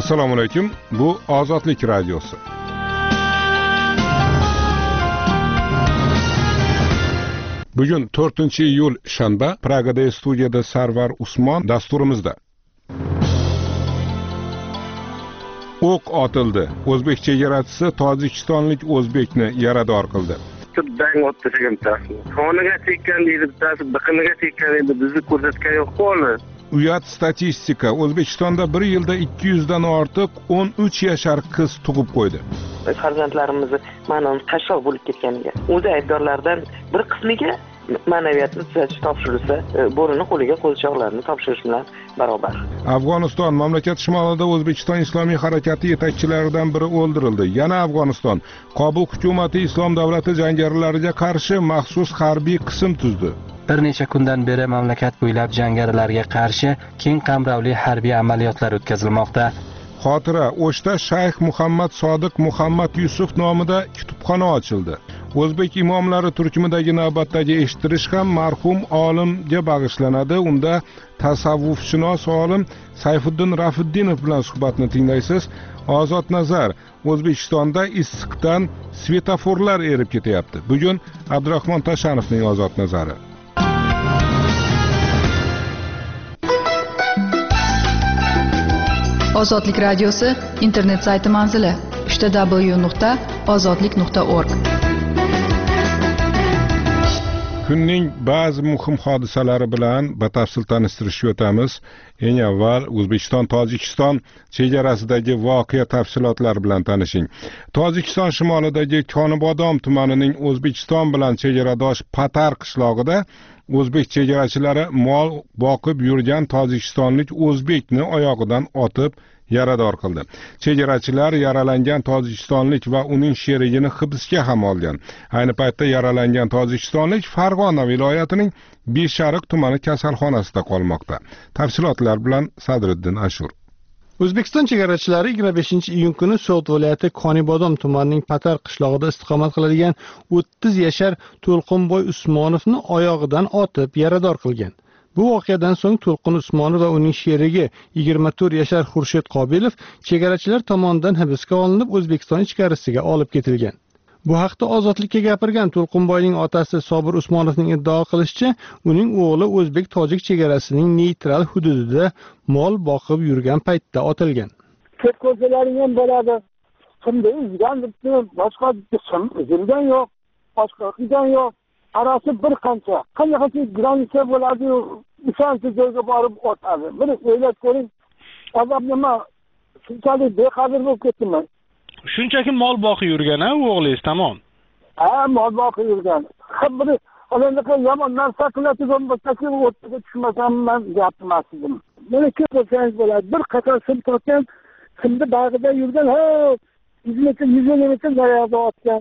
Assalomu alaykum. Bu Ozodlik radiosi. Bugun 4-iyul shanba, Pragada studiyada Sarvar Usmon dasturimizda. O'q otildi. O'zbek chegarachisi tojikistonlik o'zbekni yarador qildi. Dang otdi degantasi. Qoniga tekkan deydi, bittasi biqiniga tekkan deydi, bizni ko'rsatgan yo'q-ku. Uyat statistika. O'zbekistonda bir yilda 200 dan ortiq 13 yashar qiz tug'ib qo'ydi. Farzandlarimizni ma'naviy qashshoq bo'lib ketganiga, o'zi aybdorlardan bir qismiga ma'naviyatni tuzatish topshirilsa, bo'rini qo'liga qo'lchoqlarni topshirish bilan barobar. Afg'oniston mamlakat shimolida O'zbekiston Islomiy harakati yetakchilaridan biri o'ldirildi. Yana Afg'oniston Qobul hukumati Islom davlati jangarilarga qarshi maxsus harbiy qism tuzdi. Bir necha kundan beri mamlakat bo'ylab jangarilarga qarshi keng qamrovli harbiy amaliyotlar o'tkazilmoqda. Xotira O'shda Shayx Muhammad Sodiq Muhammad Yusuf nomida kutubxona ochildi. O'zbek imomlari turkumidagi navbatdagi eshittirish ham marhum olimga bag'ishlanadi. Unda tasavvufshunos olim Sayfiddin Rafiddinov bilan suhbatni tinglaysiz. Ozod nazar. O'zbekistonda issiqdan svetoforlar erib ketyapti. Bugun Abdurahmon Tashanovning ozod nazari. Ozodlik radiosi internet sayti manzili www.ozodlik.org. Kunning ba'zi muhim hodisalari bilan batafsil tanishtirishga o'tamiz. Eng avval O'zbekiston-Tojikiston chegarasidagi voqea tafsilotlari bilan tanishing. Tojikiston shimolidagi Konibodom tumanining O'zbekiston bilan chegaradosh Patar qishlog'ida o'zbek chegarachilari mol boqib yurgan tojikistonlik o'zbekni oyog'idan otib yarador qildi. Chegarachilar yaralangan tojikistonlik va uning sherigini hibsga ham olgan. Ayni paytda yaralangan tojikistonlik Farg'ona viloyatining Beshariq tumani kasalxonasida qolmoqda. Tafsilotlar bilan Sadriddin Ashur. O'zbekiston chegarachilari 25-iyun kuni So'g'd viloyati Konibodom tumanining Patar qishlog'ida istiqomat qiladigan 30 yashar To'lqinboy Usmonovni oyog'idan otib yarador qilgan. Bu voqeadan so'ng To'lqin Usmonov va uning sherigi 24 yashar Xurshid Qobilov chegarachilar tomonidan hibsga olinib O'zbekiston ichkarisiga olib ketilgan. Bu haqda Ozodlikka gapirgan To'lqinboyning otasi Sobir Usmonovning iddao qilishicha, uning o'g'li o'zbek-tojik chegarasining neytral hududida mol boqib yurgan paytda otilgan. Ko'zlaring ham bo'ladi. Kimda uzgan debdi, boshqa uzilgan yo'q, boshqa qilgan yo'q. Arasi bir qancha granitsa bo'ladi, ishonchli joyga borib otadi. Bir o'ylab ko'ring, odam nima shunchalik beqadr bo'lib ketdimi? Shunchaki mol boqib yurgan-a, o'g'lingiz tamom. Ha, mol boqib yurgan. Bir olandaqa yomon narsa qiladigan bo'lsa-ki, o'tga tushmasam men gapirmasdim. Meni ko'p bo'lsangiz bo'ladi. Bir qator sim tortgan, simni bag'ida yurgan, 100 metr naryoqda otgan.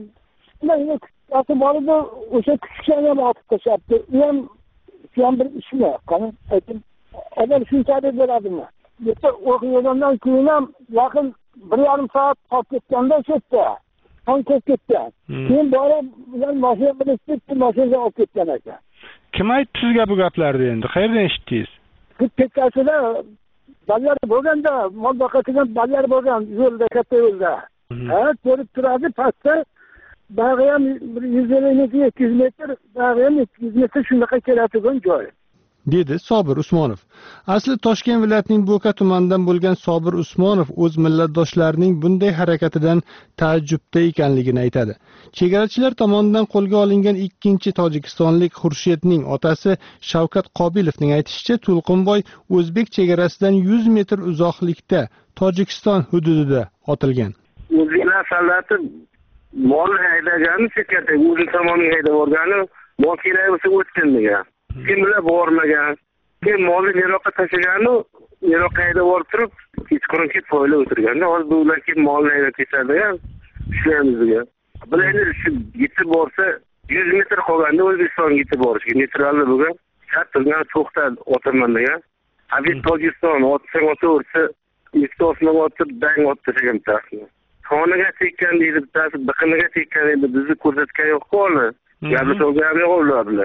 Atib bordi, o'sha kuchukchani ham otib tashlabdi. U ham bir ishmi? Qani, ayting. Odam shunchalik bo'ladimi? Bitta o'qigandan keyin ham yaqin 1,5 soat qolib ketganda o'sha ham ketgan. Keyin borib bilan mashina bilan mashinaga olib ketgan ekan. Kim aytdi sizga bu gaplarni endi? Qayerdan eshitdingiz? Ketkasida ballar bo'lganda, mol boqadigan ballar bo'lgan yo'lda, katta yo'lda. Ko'rib turadi pastda. Bag'i ham 150-200 metr, bag'i ham 200 metr shunaqa keladigan joy. Dedi Sobir Usmonov. Asli Toshkent viloyatining Bo'ka tumanidan bo'lgan Sobir Usmonov o'z millatdoshlarining bunday harakatidan taajjubda ekanligini aytadi. Chegarachilar tomonidan qo'lga olingan ikkinchi tojikistonlik Xurshidning otasi Shavkat Qobilovning aytishicha, To'lqinboy o'zbek chegarasidan 100 metr uzoqlikda Tojikiston hududida otilgan. O'zbeklar sallati mol haydagani chekatda o'zi tomoniga haydab borgani, mol kerak bo'lsa o'tsin degan. Kimlar bormagan, kim molni yeroqqa tashlagani, yeroqqa haydab borib turib, kechqurun kelib foyla o'tirganda, hozir bular kelib molni haydab ketadigan, ishlaymiz. Bularni yetib borsa, 100 metr qolganda O'zbekistonga yetib borishga neytralli bo'lgan, turgan to'xtadi, o'taman degan. Habib Tojikiston otsang o'tsa, ikki osmon otib, dang otdi degantasi. Qoniga tekkan deydi, bittasi biqiniga tekkan deydi, bizni ko'rsatgan yo'q-ku. Gapni so'zlab yo'q ular bilan.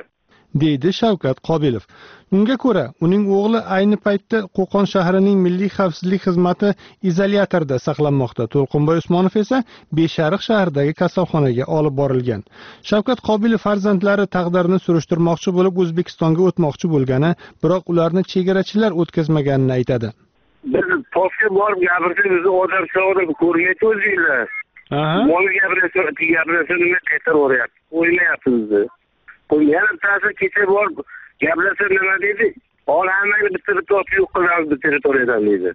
deydi Shavkat Qobilov. Unga ko'ra, uning o'g'li ayni paytda Qo'qon shahrining Milliy xavfsizlik xizmati izolyatorida saqlanmoqda. To'lqinboy Usmonov esa Beshariq shahridagi kasalxonaga olib borilgan. Shavkat Qobilov farzandlari taqdirini surishtirmoqchi bo'lib O'zbekistonga o'tmoqchi bo'lgani, biroq ularni chegarachilar o'tkazmaganini aytadi. Biz postga borib gapirsak, bizni odam sog'dib ko'rmaydi o'zinglar. Mol gapirsa nima qaytaraveryapti. Qo'ymayapti bizni. Yana ta'sir kecha borib gaplashsa nima deydi? Hammani bitta olib yo'q qilamiz bu territoriyadan deydi.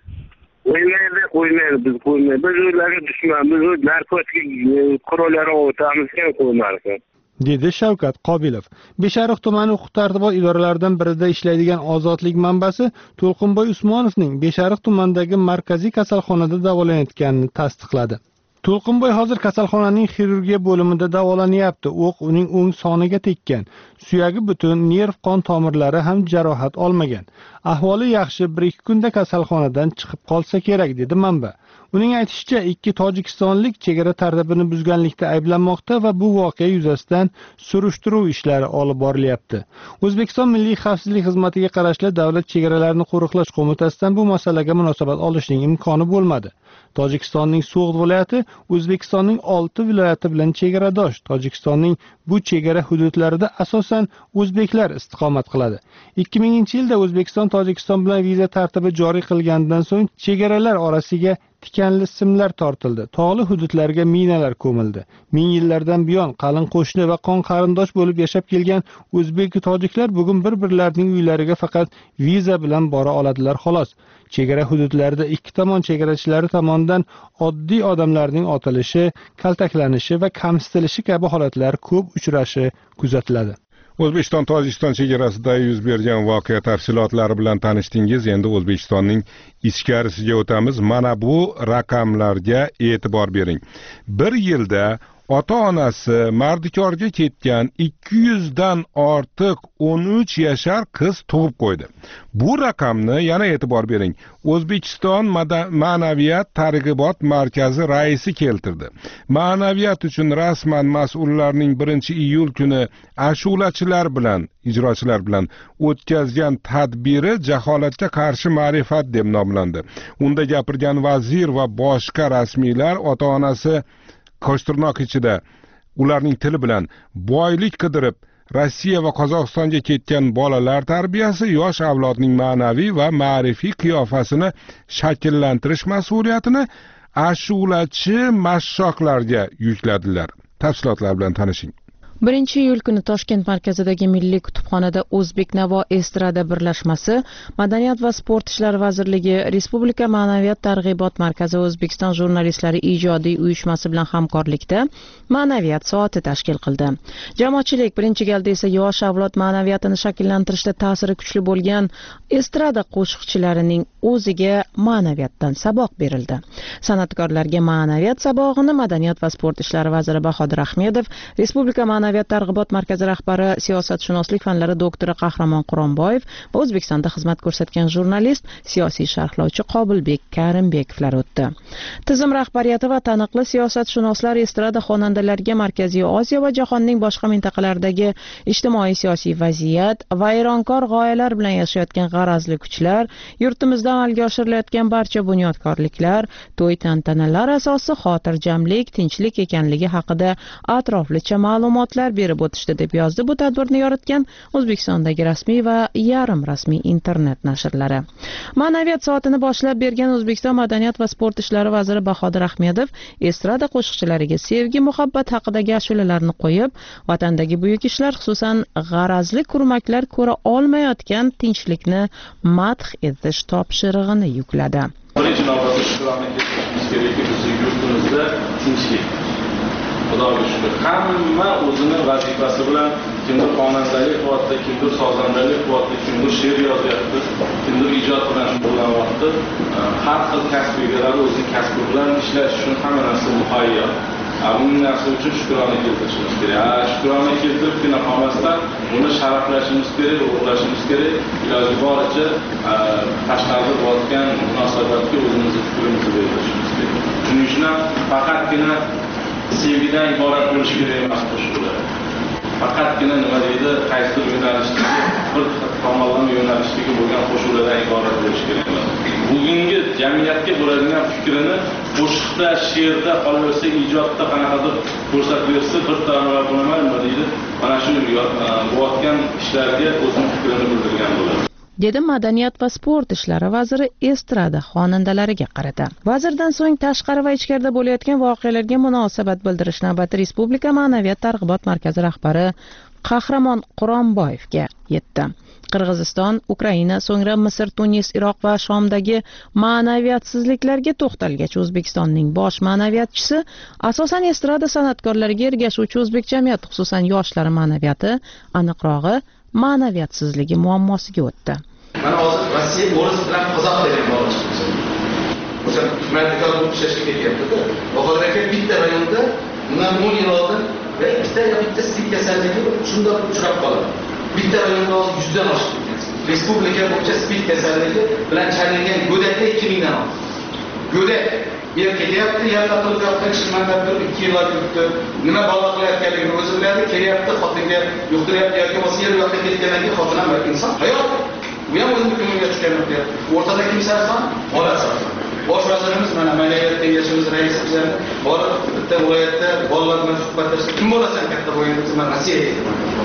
Qo'ymaydi, biz qo'ymaydi. Biz ularga dushman, biz narkotik qurollarni o'tamizga qo'ymaymiz. Dedi Shavkat Qobilov. Beshariq tumani huquq-tartibot idoralaridan birida ishlaydigan Ozodlik manbasi To'lqinboy Usmonovning Beshariq tumanidagi markaziy kasalxonada davolanayotganini tasdiqladi. To'lqinboy hozir kasalxonaning xirurgiya bo'limida davolanyapti. O'q uning o'ng soniga tekkan. Suyagi butun, nerv qon tomirlari ham jarohat olmagan. Ahvoli yaxshi, 1-2 kunda kasalxonadan chiqib qolsa kerak, dedi manba. Uning aytishicha, 2 tojikistonlik chegara tartibini buzganlikda ayblanmoqda va bu voqea yuzasidan surishtiruv ishlari olib borilyapti. O'zbekiston Milliy xavfsizlik xizmatiga qarashli Davlat chegaralarni qo'riqlash qo'mitasidan bu masalaga munosabat olishning imkoni bo'lmadi. Tojikistonning So'g'd viloyati O'zbekistonning 6 viloyati bilan chegaradosh. Tojikistonning bu chegara hududlarida asosan o'zbeklar istiqomat qiladi. 2000-yilda O'zbekiston Tojikiston bilan viza tartibi joriy qilgandan so'ng chegaralar orasiga tikanli simlar tortildi. Tog'li hududlarga minalar ko'mildi. Ming yillardan buyon qalin qo'shni va qon qarindosh bo'lib yashab kelgan o'zbek va tojiklar bugun bir-birlarining uylariga faqat viza bilan bora oladilar xolos. Chegara hududlarida ikki tomon chegarachilari tomonidan oddiy odamlarning otilishi, kaltaklanishi va kamsitilishi kabi holatlar ko'p uchrashi kuzatiladi. O'zbekiston Tojikiston chegarasida yuz bergan voqea tafsilotlari bilan tanishdingiz. Endi O'zbekistonning ichkarisiga o'tamiz. Mana bu raqamlarga e'tibor bering. Bir yilda ota-onasi mardikorga ketgan 200 dan ortiq 13 yashar qiz tug'ib qo'ydi. Bu raqamni yana e'tibor bering. O'zbekiston Ma'naviyat targ'ibot markazi raisi keltirdi. Ma'naviyat uchun rasman mas'ullarning 1-iyul kuni ashulachilar bilan, ijrochilar bilan o'tkazgan tadbiri jaholatga qarshi ma'rifat deb nomlandi. Unda gapirgan vazir va boshqa rasmiylar ota-onasi Qo'shtirnoq ichida ularning tili bilan boylik qidirib Rossiya va Qozog'istonga ketgan bolalar tarbiyasi yosh avlodning ma'naviy va ma'rifiy qiyofasini shakllantirish mas'uliyatini ashulachi mashshoqlarga yukladilar. Tafsilotlar bilan tanishing. 1-iyul kuni Toshkent markazidagi Milliy kutubxonada O'zbek Navo estrada birlashmasi, Madaniyat va sport ishlari vazirligi, Respublika Ma'naviyat targ'ibot markazi va O'zbekiston jurnalistlari ijodiy uyushmasi bilan hamkorlikda ma'naviyat soati tashkil qildi. Jamoatchilik birinchi galda esa yosh avlod ma'naviyatini shakllantirishda ta'siri kuchli bo'lgan estrada qo'shiqchilarining o'ziga ma'naviyatdan saboq berildi. San'atkorlarga ma'naviyat sabog'ini Madaniyat va sport ishlari vaziri Bahodir Ahmedov, Respublika Ma'naviyat targ'ibot markazi rahbari, siyosatshunoslik fanlari doktori Qahramon Quronboyev va O'zbekistonda xizmat ko'rsatgan jurnalist, siyosiy sharhlovchi Qobilbek Karimbekovlar o'tdi. Tizim rahbariyati va taniqli siyosatshunoslar estrada xonandalariga Markaziy Osiyo va jahonning boshqa mintaqalaridagi ijtimoiy-siyosiy vaziyat, vayronkor g'oyalar bilan yashayotgan g'arazli kuchlar, yurtimizda amalga oshirilayotgan barcha bunyodkorliklar, to'y tantanalar asosi xotirjamlik, tinchlik ekanligi haqida atroflicha ma'lumotlar berib o'tishdi deb yozdi bu tadbirni yoritgan O'zbekistondagi rasmiy va yarim rasmiy internet nashrlari. Ma'naviyat soatini boshlab bergan O'zbekiston Madaniyat va sport ishlari vaziri Bahodir Ahmedov estrada qo'shiqchilariga sevgi, muhabbat haqidagi ashulalarni qo'yib, vatandagi buyuk ishlar, xususan g'arazli kurmaklar ko'ra olmayotgan tinchlikni madh etish topshirig'ini yukladi. Birinchi navbatda shukrona keltirishimiz kerakki, bizning yurtimizda tinchlik. Xudoga shukr. Hamma o'zining vazifasi bilan, kimdir xonandalik qilyapti, kimdir sozandalik qilyapti, kimdir she'r yozyapti, kimdir ijod bilan shug'ullanyapti. Har xil kasb egalari o'zining kasbi bilan ishlash uchun hamma narsa muhayyo. Bu narsa uchun shukrona keltirishimiz kerak. Shukrona keltiribgina qolmasdan buni sharaflashimiz kerak, ulug'lashimiz kerak. Iloji boricha tashqarida bo'layotgan munosabatga o'zimizni fikrimizni bildirishimiz kerak. Shuning uchun faqatgina sevgidan iborat bo'lishi kerak emas qo'shiqlar. faqatgina nima deydi, qaysidir yo'nalishdagi bir tomonlama yo'nalishdagi bo'lgan qo'shuvlardan iborat bo'lishi kerak emas. Bugungi jamiyatga bo'ladigan fikrini qo'shiqda, she'rda, qolaversa ijodda qanaqadir ko'rsatib bersa, bir taraflama nima deydi, mana shu bo'layotgan ishlarga o'zining fikrini bildirgan bo'ladi. dedi Madaniyat va sport ishlari vaziri estrada xonandalariga qarata. Vazirdan so'ng tashqari va ichkarida bo'layotgan voqealarga munosabat bildirish navbati Respublika ma'naviyat targ'ibot markazi rahbari Qahramon Quronboyevga yetdi. Qirg'iziston, Ukraina, so'ngra Misr, Tunis, Iroq va Shomdagi ma'naviyatsizliklarga to'xtalgach, O'zbekistonning bosh ma'naviyatchisi asosan estrada san'atkorlariga ergashuvchi o'zbek jamiyati, xususan yoshlar ma'naviyati, aniqrog'i ma'naviyatsizligi muammosiga o'tdi. Mana hozir Rossiya o'ris bilan qozoq tilini bog'lashmoqchi. O'sha mamlakatlar bu ishlashga ketyapti-da. Hozir aka bitta rayonda bundan 10 yil oldin bitta spid kasalligi shundoq uchrab qoladi. Bitta rayonda 100 dan oshib ketgan. Respublika bo'yicha spid kasalligi bilan chalingan go'dakda 2000 dan ortiq. Go'dak yer kelyapti, yerda turib ishmandan turib 2 yillar yuribdi. Nima balo qilayotganligini o'zi biladi, kelyapti, xotinga yuqtiryapti yoki bo'lmasa yer yoqqa ketgandan keyin xotin ham bir inson. Hayot bu ham o'zining ko'ngliga tushganyapti. O'rtada kim sarson? Bola sarson. Bosh vazirimiz mana ma'naviyat kengashimiz raisi bilan borib bitta viloyatda bolalar bilan suhbatlashdi. Kim bo'lasan katta bo'yinda? Men Rossiyaga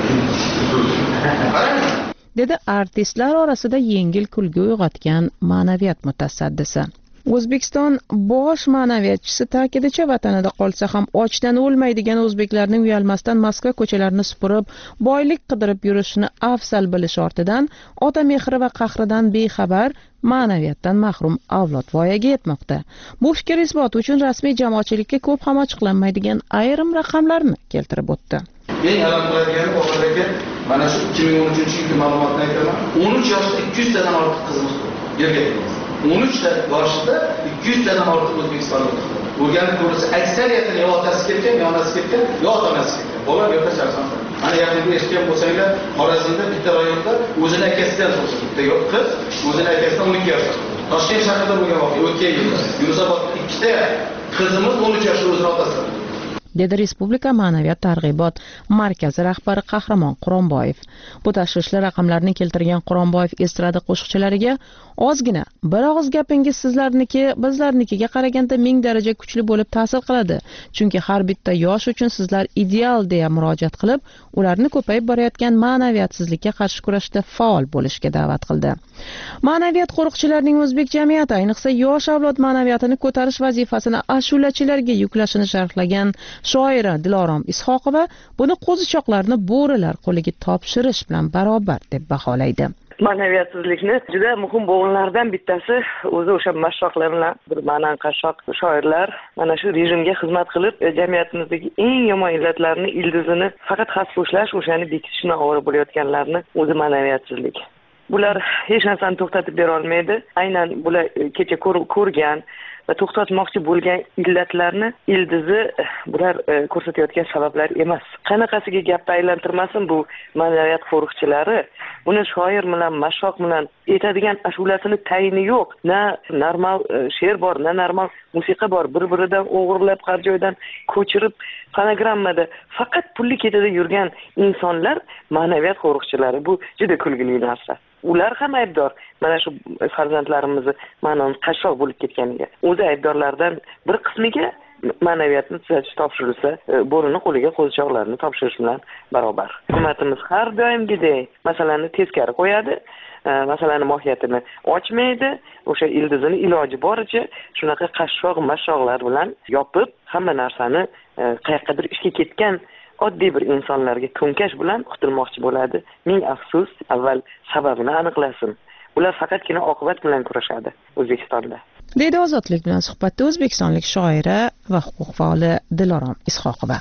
dedi artistlar orasida yengil kulgu uyg'otgan ma'naviyat mutasaddisi. O'zbekiston bosh ma'naviyatchisi ta'kidicha, vatanida qolsa ham ochdan o'lmaydigan o'zbeklarning uyalmasdan Moskva ko'chalarini supurib, boylik qidirib yurishini afzal bilish ortidan ota mehri va qahridan bexabar, ma'naviyatdan mahrum avlod voyaga yetmoqda. Bu fikr isboti uchun rasmiy jamoatchilikka ko'p ham ochiqlanmaydigan ayrim raqamlarni keltirib o'tdi. Eng alam qilayotgani oxirgi mana shu 2013-yil ma'lumotni aytaman. 13 yoshda 200 tadan ortiq qizimiz yerga tegdi. 13 yoshda 200 tadan ortiq O'zbekistonda o'qidi. O'rganib ko'rsa, aksariyatini yo otasi ketgan, yo onasi ketgan, yo ota-onasi ketgan. Bola yerda charson. Mana yaqinda eshitgan bo'lsanglar, Xorazmda bitta rayonda o'zini akasidan so'rasa, bitta qiz o'zini akasidan 12 yoshda. Toshkent shahrida bo'lgan voqea o'tgan yil. Yunusobodda ikkita qizimiz 13 yoshda o'zini otasi dedi Respublika ma'naviyat targ'ibot markazi rahbari Qahramon Quronboyev. Bu tashvishli raqamlarni keltirgan Quronboyev estrada qo'shiqchilariga ozgina bir og'iz gapingiz sizlarniki bizlarnikiga qaraganda 1000 daraja kuchli bo'lib ta'sir qiladi. Chunki har bitta yosh uchun sizlar ideal deya murojaat qilib, ularni ko'payib borayotgan ma'naviyatsizlikka qarshi kurashda faol bo'lishga da'vat qildi. Ma'naviyat qo'riqchilarining o'zbek jamiyati, ayniqsa yosh avlod ma'naviyatini ko'tarish vazifasini ashulachilarga yuklashini sharhlagan shoira Dilorom Ishoqova buni qo'zichoqlarni bo'rilar qo'liga topshirish bilan barobar deb baholaydi. Ma'naviyatsizlikni juda muhim bo'g'inlardan bittasi o'zi o'sha mashshoqlar bilan bir ma'nan qashshoq shoirlar mana shu rejimga xizmat qilib jamiyatimizdagi eng yomon illatlarni ildizini faqat xaspo'shlash, o'shani bekitishni ovora bo'layotganlarni o'zi ma'naviyatsizlik. Bular hech narsani to'xtatib bera olmaydi. Aynan bular kecha ko'rgan va to'xtatmoqchi bo'lgan illatlarni ildizi bular ko'rsatayotgan sabablar emas. Qanaqasiga gapni aylantirmasin bu ma'naviyat qo'riqchilari, buni shoir bilan, mashshoq bilan aytadigan ashulasini tayini yo'q. Na normal she'r bor, na normal musiqa bor. Bir-biridan o'g'irlab, har joydan ko'chirib, fonogrammada faqat pulli ketida yurgan insonlar ma'naviyat qo'riqchilari. Bu juda kulgili narsa. Ular ham aybdor. Mana shu farzandlarimizni ma'non qashshoq bo'lib ketganiga. O'zi aybdorlardan bir qismiga ma'naviyatni tuzatish topshirilsa, bo'rini qo'liga qo'zichoqlarni topshirish bilan barobar. Hukumatimiz har doimgidek masalani teskari qo'yadi, masalani mohiyatini ochmaydi, o'sha ildizini iloji boricha shunaqa qashshoq mashshoqlar bilan yopib, hamma narsani qayoqqadir ishga ketgan oddiy bir insonlarga to'nkash bilan qutulmoqchi bo'ladi. Ming afsus, avval sababini aniqlasin. Ular faqatgina oqibat bilan kurashadi O'zbekistonda. Deydi Ozodlik bilan suhbatda o'zbekistonlik shoira va huquq faoli Dilorom Ishoqova.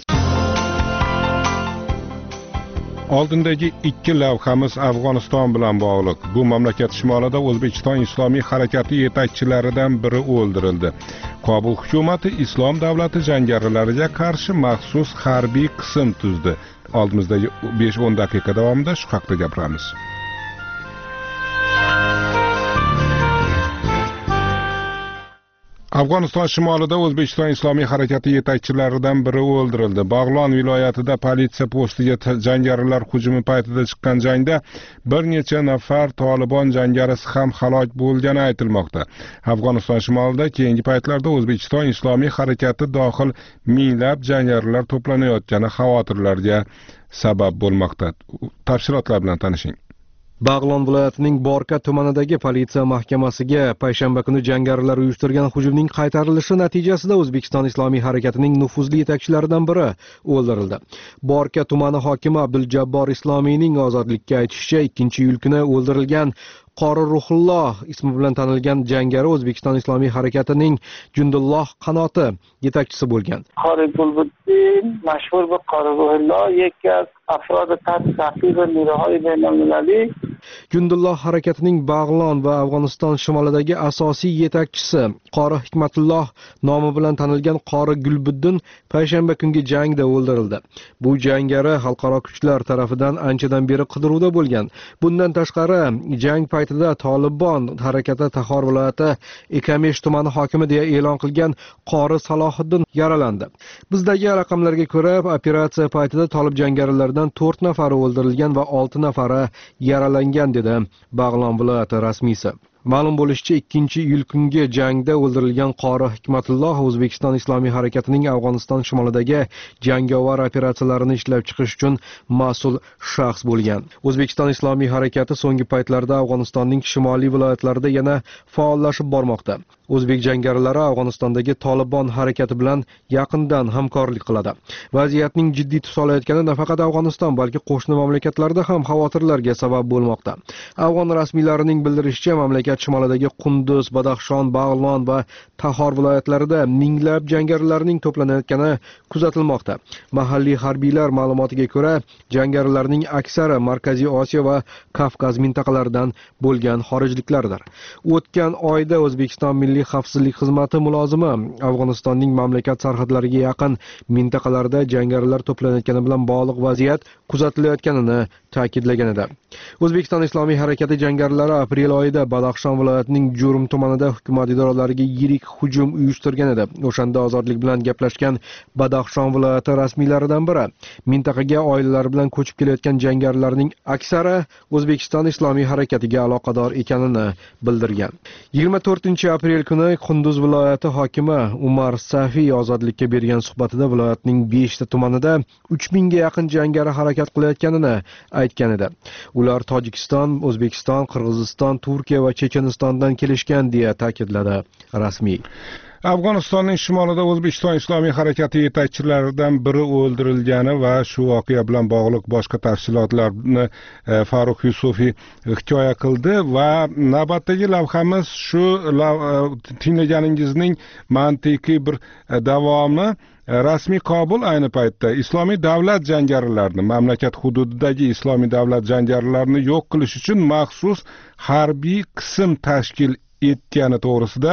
Oldindagi 2 lavhamiz Afg'oniston bilan bog'liq. Bu mamlakat shimolida O'zbekiston Islomiy harakati yetakchilaridan biri o'ldirildi. Kobul hukumati Islom davlati jangarilariga qarshi maxsus harbiy qism tuzdi. Oldimizdagi 5-10 daqiqa davomida shu haqda gapiramiz. Afg'oniston shimolida O'zbekiston Islomiy harakati yetakchilaridan biri o'ldirildi. Bag'lon viloyatida politsiya postiga jangarilar hujumi paytida chiqqan jangda bir necha nafar Taliban jangarisi ham halok bo'lgani aytilmoqda. Afg'oniston shimolida keyingi paytlarda O'zbekiston Islomiy harakati dohil minglab jangarilar to'planayotgani xavotirlarga sabab bo'lmoqda. Tafsilotlar bilan tanishing. Bag'lon viloyatining Borka tumanidagi politsiya mahkamasiga payshanba kuni jangarilar uyushtirgan hujumning qaytarilishi natijasida O'zbekiston Islomiy harakatining nufuzli yetakchilaridan biri o'ldirildi. Borka tumani hokimi Abduljabbor Islomiyning ozodlikka aytishicha, 2-iyul kuni o'ldirilgan Qori Ruhulloh ismi bilan tanilgan jangari O'zbekiston Islomiy harakatining Jundulloh qanoti yetakchisi bo'lgan. Qori Bulbuddin, mashhur bu Qori Ruhulloh yeki az afrod ta'qib nirohay baynalmilaliy Jundulloh harakatining Bag'lon va Afg'oniston shimolidagi asosiy yetakchisi Qori Hikmatulloh nomi bilan tanilgan Qori Gulbuddin payshanba kungi jangda o'ldirildi. Bu jangari xalqaro kuchlar tarafidan anchadan beri qidiruvda bo'lgan. Bundan tashqari, jang paytida Taliban harakati Tahor viloyati Ekamesh tumani hokimi deya e'lon qilgan Qori Salohiddin yaralandi. Bizdagi raqamlarga ko'ra, operatsiya paytida Tolib jangarilaridan 4 nafari o'ldirilgan va 6 nafari yaralangan dedi Bag'lon viloyati rasmiysi. Ma'lum bo'lishicha, 2-iyul kungi jangda o'ldirilgan Qori Hikmatulloh O'zbekiston Islomiy harakatining Afg'oniston shimolidagi jangovar operatsiyalarini ishlab chiqish uchun mas'ul shaxs bo'lgan. O'zbekiston Islomiy harakati so'nggi paytlarda Afg'onistonning shimoliy viloyatlarida yana faollashib bormoqda. O'zbek jangarilari Afg'onistondagi Taliban harakati bilan yaqindan hamkorlik qiladi. Vaziyatning jiddiy tus olayotgani nafaqat Afg'oniston, balki qo'shni mamlakatlarda ham xavotirlarga sabab bo'lmoqda. Afg'on rasmiylarining bildirishicha, mamlakat shimolidagi Qunduz, Badaxshon, Bag'lon va Tahor viloyatlarida minglab jangarilarning to'planayotgani kuzatilmoqda. Mahalliy harbiylar ma'lumotiga ko'ra, jangarilarning aksari Markaziy Osiyo va Kavkaz mintaqalaridan bo'lgan xorijliklardir. O'tgan oyda O'zbekiston Milliy xavfsizlik xizmati mulozimi Afg'onistonning mamlakat sarhadlariga yaqin mintaqalarda jangarilar to'planayotgani bilan bog'liq vaziyat kuzatilayotganini ta'kidlagan edi. O'zbekiston Islomiy harakati jangarilari aprel oyida Badaxshon viloyatining Jurm tumanida hukumat idoralariga yirik hujum uyushtirgan edi. O'shanda ozodlik bilan gaplashgan Badaxshon viloyati rasmiylaridan biri mintaqaga oilalar bilan ko'chib kelayotgan jangarilarning aksari O'zbekiston Islomiy harakatiga aloqador ekanini bildirgan. 24-aprel kuni Qunduz viloyati hokimi Umar Safiy ozodlikka bergan suhbatida viloyatning 5 ta tumanida 3000 ga yaqin jangari harakat qilayotganini aytgan edi. Ular Tojikiston, O'zbekiston, Qirg'iziston, Turkiya va Chechenistondan kelishgan deya ta'kidladi rasmiy. Afg'onistonning shimolida O'zbekiston Islomiy harakati yetakchilaridan biri o'ldirilgani va shu voqea bilan bog'liq boshqa tafsilotlarni Farruh Yusufiy hikoya qildi va navbatdagi lavhamiz shu tinglaganingizning mantiqiy bir davomi. Rasmiy Kobul ayni paytda Islomiy davlat jangarilarini, mamlakat hududidagi Islomiy davlat jangarilarini yo'q qilish uchun maxsus harbiy qism tashkil etgani to'g'risida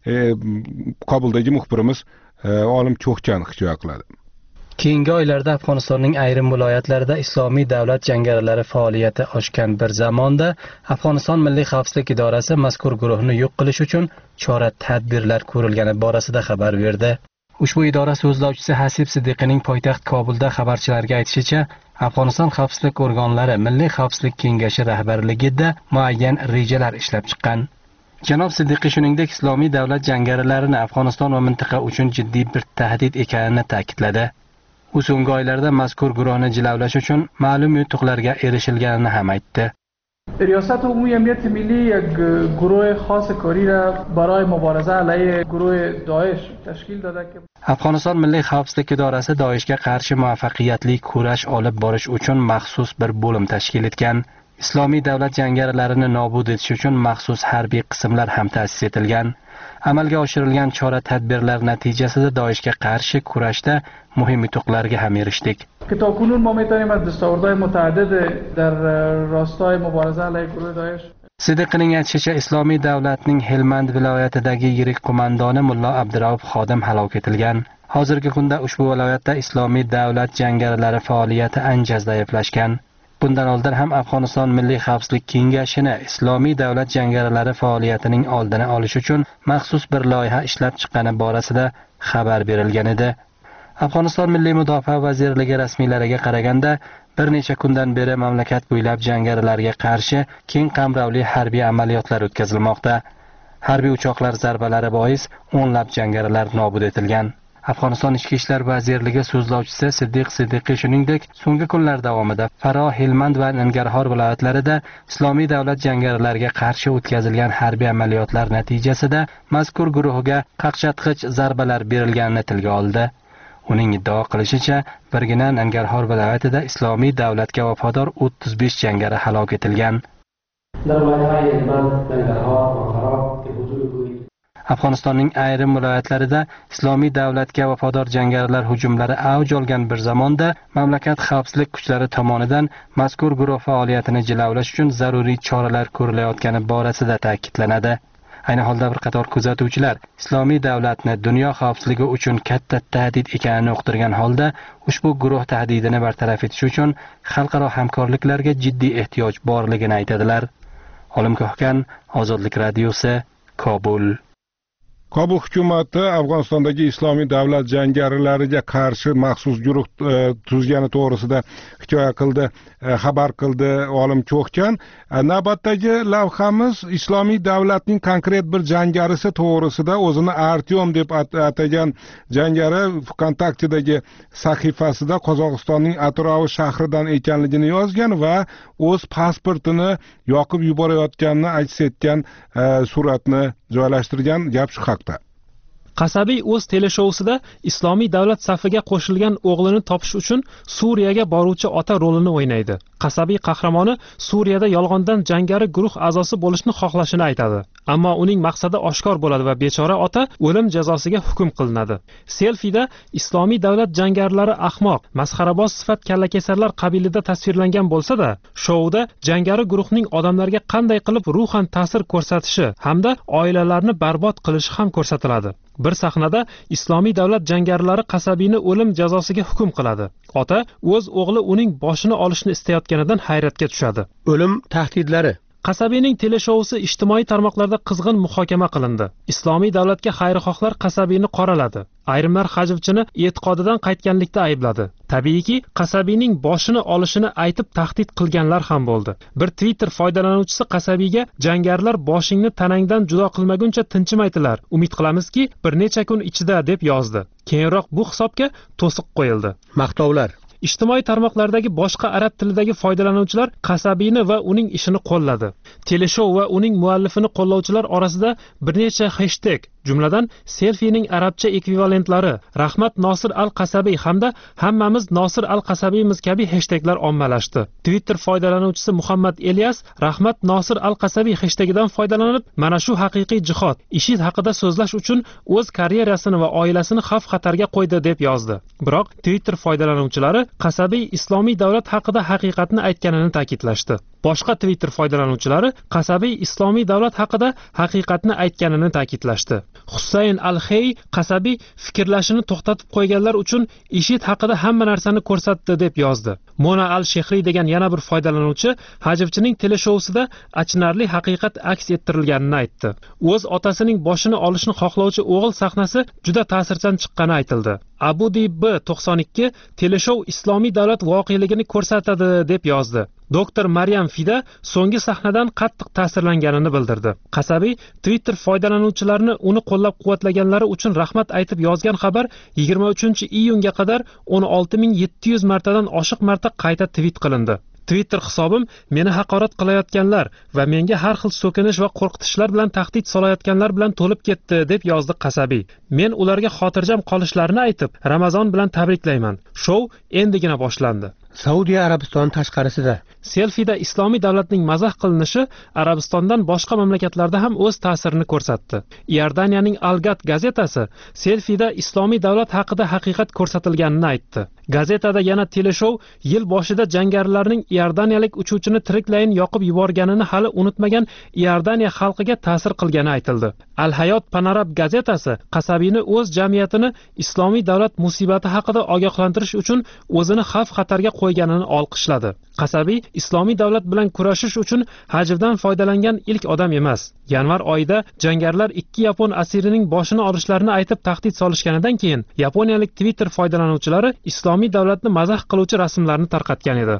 Kobuldagi muxbirimiz Olim Ko'xchan hikoya qiladi. Keyingi oylarda Afg'onistonning ayrim viloyatlarida Islomiy davlat jangarilari faoliyati oshgan bir zamonda Afg'oniston Milliy xavfsizlik idorasi mazkur guruhni yo'q qilish uchun chora-tadbirlar ko'rilgani borasida xabar berdi. Ushbu idora so'zlovchisi Hasib Siddiqning poytaxt Kobulda xabarchilarga aytishicha, Afg'oniston xavfsizlik organlari Milliy xavfsizlik kengashi rahbarligida muayyan rejalar ishlab chiqqan. Janob Siddiqi shuningdek Islomiy davlat jangarilarini Afg'oniston va mintaqa uchun jiddiy bir tahdid ekanini ta'kidladi. U so'nggi oylarda mazkur guruhni jilovlash uchun ma'lum yutuqlarga erishilganini ham aytdi. ریاست عمومی امنیت ملی یک گروه خاص کاری را برای مبارزه علیه گروه داعش تشکیل داده که Afg'oniston Milliy xavfsizlik idorasi Doishga qarshi muvaffaqiyatli kurash olib borish uchun maxsus bir bo'lim tashkil etgan. Islomiy davlat jangarilarini nobud etish uchun maxsus harbiy qismlar ham ta'sis etilgan. Amalga oshirilgan chora-tadbirlar natijasida Doishga qarshi kurashda muhim yutuqlarga ham erishdik. که تاکنون ما میتونیم از دستاوردهای متعدد در راستای مبارزه علیه گروه داعش Siddiqning aytishicha, Islomiy davlatning Helmand viloyatidagi yirik qo'mondoni Mullo Abdurauf Xodim halok etilgan. Hozirgi kunda ushbu viloyatda Islomiy davlat jangarilari faoliyati ancha zaiflashgan. Bundan oldin ham Afg'oniston Milliy xavfsizlik kengashini Islomiy davlat jangarilari faoliyatining oldini olish uchun maxsus bir loyiha ishlab chiqqani borasida xabar berilgan edi. Afg'oniston Milliy mudofaa vazirligi rasmiylariga qaraganda, bir necha kundan beri mamlakat bo'ylab jangarilarga qarshi keng qamrovli harbiy amaliyotlar o'tkazilmoqda. Harbiy uchoqlar zarbalari bois o'nlab jangarilar nobud etilgan. Afg'oniston Ichki ishlar vazirligi so'zlovchisi Siddiq Siddiqiy shuningdek, so'nggi kunlar davomida Farg'ona, Helmand va Nangarxor viloyatlarida Islomiy davlat jangarilariga qarshi o'tkazilgan harbiy amaliyotlar natijasida mazkur guruhga qaqshatqich zarbalar berilganini tilga oldi. Uning iddao qilishicha, birgina Nangarxor viloyatida Islomiy davlatga vafodor 35 jangari halok etilgan. Afg'onistonning ayrim viloyatlarida Islomiy davlatga vafodor jangarilar hujumlari avj olgan bir zamonda mamlakat xavfsizlik kuchlari tomonidan mazkur guruh faoliyatini jilovlash uchun zaruriy choralar ko'rilayotgani borasida ta'kidlanadi. Ayni holda bir qator kuzatuvchilar Islomiy davlatni dunyo xavfsizligi uchun katta tahdid ekanini uqtirgan holda ushbu guruh tahdidini bartaraf etish uchun xalqaro hamkorliklarga jiddiy ehtiyoj borligini aytadilar. Olim Ko'hkan, Ozodlik radiosi, Kobul. Kobul hukumati Afg'onistondagi Islomiy davlat jangarilariga qarshi maxsus guruh tuzgani to'g'risida hikoya qildi, xabar qildi Olim Ko'hkan. Navbatdagi lavhamiz Islomiy davlatning konkret bir jangarisi to'g'risida o'zini Artyom deb atagan jangari VKontaktedagi sahifasida Qozog'istonning Atrovi shahridan ekanligini yozgan va o'z pasportini yoqib yuborayotganini aks etgan suratni joylashtirgan. Gap shu haqda. Qasabiy o'z teleshousida Islomiy davlat safiga qo'shilgan o'g'lini topish uchun Suriyaga boruvchi ota rolini o'ynaydi. Qasabiy qahramoni Suriyada yolg'ondan jangari guruh a'zosi bo'lishni xohlashini aytadi. Ammo uning maqsadi oshkor bo'ladi va bechora ota o'lim jazosiga hukm qilinadi. Selfida Islomiy davlat jangarilari ahmoq, masxaraboz sifat kallakesarlar qabilida tasvirlangan bo'lsa-da, shouda jangari guruhning odamlarga qanday qilib ruhan ta'sir ko'rsatishi hamda oilalarni barbod qilishi ham ko'rsatiladi. Bir sahnada Islomiy davlat jangarilari Qasabiyni o'lim jazosiga hukm qiladi. Ota o'z o'g'li uning boshini olishni istayotganidan hayratga tushadi. O'lim tahdidlari. Qasabiyning teleshousi ijtimoiy tarmoqlarda qizg'in muhokama qilindi. Islomiy davlatga xayrixohlar Qasabiyni qoraladi. Ayrimlar Hajivchini e'tiqodidan qaytganlikda aybladi. Tabiiyki, Qasabiyning boshini olishini aytib tahdid qilganlar ham bo'ldi. Bir Twitter foydalanuvchisi Qasabiyga jangarilar boshingni tanangdan judo qilmaguncha tinchimaydilar. Umid qilamizki, bir necha kun ichida deb yozdi. Keyinroq bu hisobga to'siq qo'yildi. Maqtovlar. Ijtimoiy tarmoqlardagi boshqa arab tilidagi foydalanuvchilar Qasabiyni va uning ishini qo'lladi. Teleshou va uning muallifini qo'llovchilar orasida bir necha hashtag, jumladan selfining arabcha ekvivalentlari Rahmat Nosir al-Qasabiy hamda hammamiz Nosir al-Qasabiymiz kabi hashtaglar ommalashdi. Twitter foydalanuvchisi Muhammad Elias Rahmat Nosir al-Qasabiy hashtagidan foydalanib, mana shu haqiqiy jihod, IShID haqida so'zlash uchun o'z karyerasini va oilasini xavf-xatarga qo'ydi deb yozdi. Biroq Twitter foydalanuvchilari Qasabiy Islomiy davlat haqida haqiqatni aytganini ta'kidlashdi. Boshqa Twitter foydalanuvchilari Qasabiy Islomiy davlat haqida haqiqatni aytganini ta'kidlashdi. Husayn al-Xey Qasabiy fikrlashini to'xtatib qo'yganlar uchun IShID haqida hamma narsani ko'rsatdi deb yozdi. Mona al-Shehri degan yana bir foydalanuvchi Hajivchining teleshousida achinarli haqiqat aks ettirilganini aytdi. O'z otasining boshini olishni xohlovchi o'g'il sahnasi juda ta'sirchan chiqqani aytildi. Abudi B92 teleshou Islomiy davlat voqeligini ko'rsatadi deb yozdi. Doktor Maryam Fida so'nggi sahnadan qattiq ta'sirlanganini bildirdi. Qasabiy Twitter foydalanuvchilarini uni qo'llab-quvvatlaganlari uchun rahmat aytib yozgan xabar 23-iyunga qadar 16700 martadan oshiq marta qayta tweet qilindi. Twitter hisobim meni haqorat qilayotganlar va menga har xil so'kinish va qo'rqitishlar bilan tahdid solayotganlar bilan to'lib ketdi deb yozdi Qasabiy. Men ularga xotirjam qolishlarini aytib, Ramazon bilan tabriklayman. Shou endigina boshlandi. Saudiya Arabistoni tashqarisida selfida Islomiy davlatning mazax qilinishi Arabistondan boshqa mamlakatlarda ham o'z ta'sirini ko'rsatdi. Iordaniyaning Al-Gat gazetasi selfida Islomiy davlat haqida haqiqat ko'rsatilganini aytdi. Gazetada yana teleshou yil boshida jangarilarning Iordaniyalik uchuvchini tiriklayin yoqib yuborganini hali unutmagan Iordaniya xalqiga ta'sir qilgani aytildi. Al-Hayot Panorab gazetasi Qasabiyni o'z jamiyatini Islomiy davlat musibati haqida ogohlantirish uchun o'zini xavf-xatarga qo'yganini olqishladi. Qasabiy islomiy davlat bilan kurashish uchun hajvdan foydalangan ilk odam emas. Yanvar oyida jangarilar 2 yapon asirining boshini olishlarini aytib tahdid solishganidan keyin yaponiyalik Twitter foydalanuvchilari islomiy davlatni mazax qiluvchi rasmlarni tarqatgan edi.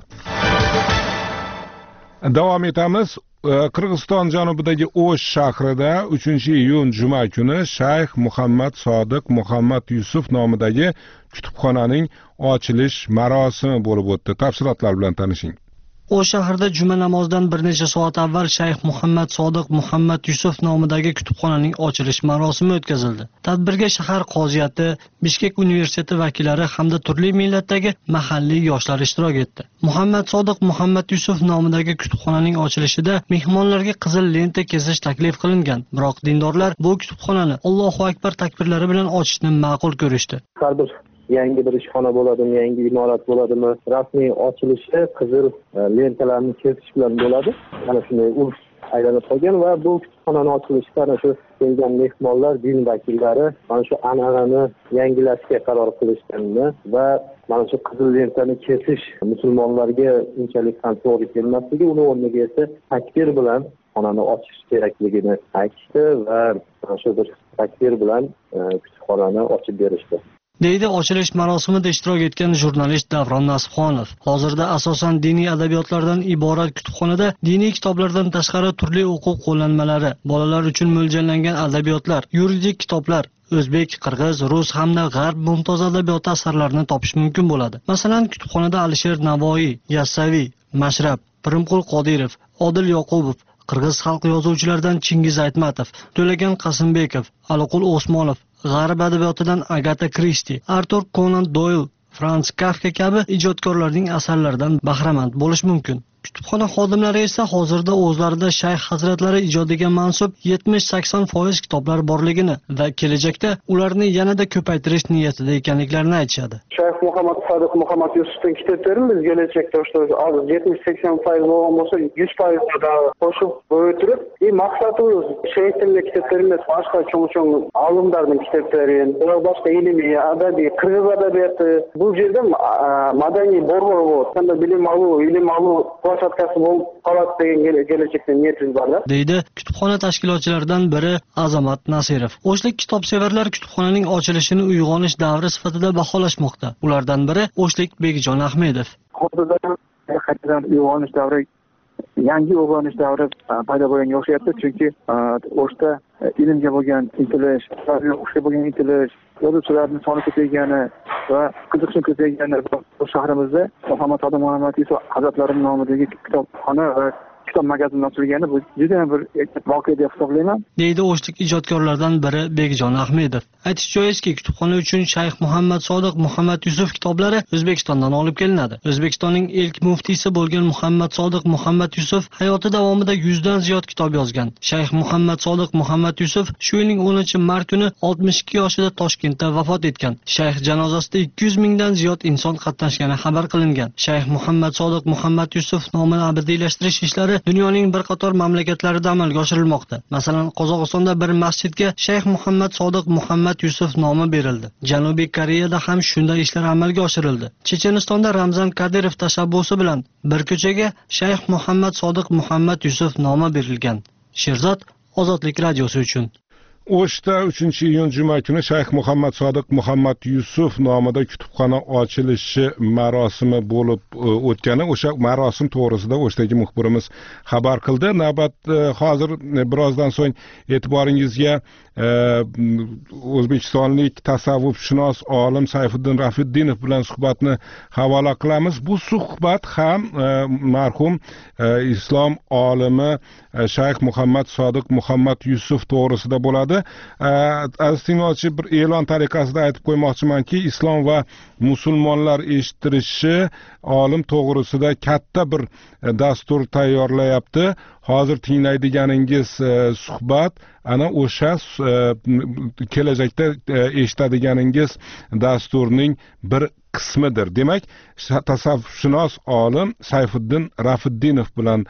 Davom etamiz. Qirg'iziston janubidagi O'sh shahrida 3-iyun juma kuni Shayx Muhammad Sodiq Muhammad Yusuf nomidagi kutubxonaning ochilish marosimi bo'lib o'tdi. Tafsilotlar bilan tanishing. O'sh shahrida juma namozidan bir necha soat avval Shayx Muhammad Sodiq Muhammad Yusuf nomidagi kutubxonaning ochilish marosimi o'tkazildi. Tadbirga shahar qoziyati, Bishkek universiteti vakillari hamda turli millatdagi mahalliy yoshlar ishtirok etdi. Muhammad Sodiq Muhammad Yusuf nomidagi kutubxonaning ochilishida mehmonlarga qizil lenta kesish taklif qilingan. Biroq dindorlar bu kutubxonani Allohu akbar takbirlari bilan ochishni ma'qul ko'rishdi. Yangi bir ishxona bo'ladimi, yangi imorat bo'ladimi, rasmiy ochilishi qizil lentalarni kesish bilan bo'ladi. Mana shunday urf aylanib qolgan va bu kutubxonani ochilishida ana shu kelgan mehmonlar, din vakillari mana shu an'anani yangilashga qaror qilishganini va mana shu qizil lentani kesish musulmonlarga unchalik ham to'g'ri kelmasligi, uni o'rniga esa takbir bilan xonani ochish kerakligini aytishdi va mana shu bir takbir bilan kutubxonani ochib berishdi. deydi ochilish marosimida ishtirok etgan jurnalist Davron Nasibxonov. Hozirda asosan diniy adabiyotlardan iborat kutubxonada diniy kitoblardan tashqari turli o'quv qo'llanmalari, bolalar uchun mo'ljallangan adabiyotlar, yuridik kitoblar, o'zbek, qirg'iz, rus hamda g'arb mumtoz adabiyoti asarlarini topish mumkin bo'ladi. Masalan, kutubxonada Alisher Navoiy, Yassaviy, Mashrab, Pirimqul Qodirov, Odil Yoqubov, qirg'iz xalq yozuvchilaridan Chingiz Aytmatov, To'lagan Qasimbekov, Aliqul Osmonov, g'arb adabiyotidan Agata Kristi, Artur Conan Doyle, Franz Kafka kabi ijodkorlarning asarlaridan bahramand bo'lish mumkin. Kutubxona xodimlari esa hozirda o'zlarida Shayx hazratlari ijodiga mansub 70-80% kitoblar borligini va kelajakda ularni yanada ko'paytirish niyatida ekanliklarini aytishadi. Shayx Muhammad Sodiq Muhammad Yusufning kitoblarini biz kelajakda 70-80% bo'lgan bo'lsa 100% da qo'shib bo'ytirib, maqsadimiz Shayx tilli kitoblarni boshqa cho'ng olimlarning kitoblari, boshqa ilmiy, adabiy, qirg'iz adabiyoti bu yerda madaniy bor-bor bo'ladi. Bilim olib deydi kutubxona tashkilotchilaridan biri Azamat Nasirov. O'shlik kitobsevarlar kutubxonaning ochilishini uyg'onish davri sifatida baholashmoqda. Ulardan biri O'shlik Begjon Ahmedov. Hozirda qaytadan uyg'onish davri, yangi uyg'onish davri paydo bo'lgan o'xshayapti, chunki o'shda ilmga bo'lgan intilish, o'shga bo'lgan intilish, yozuvchilarning soni ko'paygani va qiziqish ko'paygani bu shahrimizda Muhammad Sodiq Muhammad Yusuf hazratlarining nomidagi kitobxona va kitob magazin ochilgani bu juda bir voqea deb hisoblayman, deydi O'shlik ijodkorlardan biri Begjon Ahmedov. Aytish joizki, kutubxona uchun Shayx Muhammad Sodiq Muhammad Yusuf kitoblari O'zbekistondan olib kelinadi. O'zbekistonning ilk muftiysi bo'lgan Muhammad Sodiq Muhammad Yusuf hayoti davomida 100 dan ziyod kitob yozgan. Shayx Muhammad Sodiq Muhammad Yusuf shu yilning 10-mart kuni 62 yoshida Toshkentda vafot etgan. Shayx janozasida 200 mingdan ziyod inson qatnashgani xabar qilingan. Shayx Muhammad Sodiq Muhammad Yusuf nomini abadiylashtirish ishlari dunyoning bir qator mamlakatlarida amalga oshirilmoqda. Masalan, Qozog'istonda bir masjidga Shayx Muhammad Sodiq Muhammad Yusuf nomi berildi. Janubiy Koreyada ham shunday ishlar amalga oshirildi. Chechenistonda Ramzan Kadirov tashabbusi bilan bir ko'chaga Shayx Muhammad Sodiq Muhammad Yusuf nomi berilgan. Sherzod, Ozodlik radiosi uchun. O'shda 3-iyun juma kuni Shayx Muhammad Sodiq Muhammad Yusuf nomida kutubxona ochilishi marosimi bo'lib o'tgani, o'sha marosim to'g'risida O'shdagi muxbirimiz xabar qildi. Navbat hozir birozdan so'ng e'tiboringizga o'zbekistonlik tasavvufshunos olim Sayfiddin Rafiddinov bilan suhbatni havola qilamiz. Bu suhbat ham marhum islom olimi Shayx Muhammad Sodiq Muhammad Yusuf to'g'risida bo'ladi. Aziz tinglovchi, bir e'lon tariqasida aytib qo'ymoqchimanki, islom va musulmonlar eshittirishi olim to'g'risida katta bir dastur tayyorlayapti. Hozir tinglaydiganingiz suhbat ana o'sha kelajakda eshitadiganingiz dasturning bir qismidir. Demak, tasavvufshunos olim Sayfiddin Rafiddinov bilan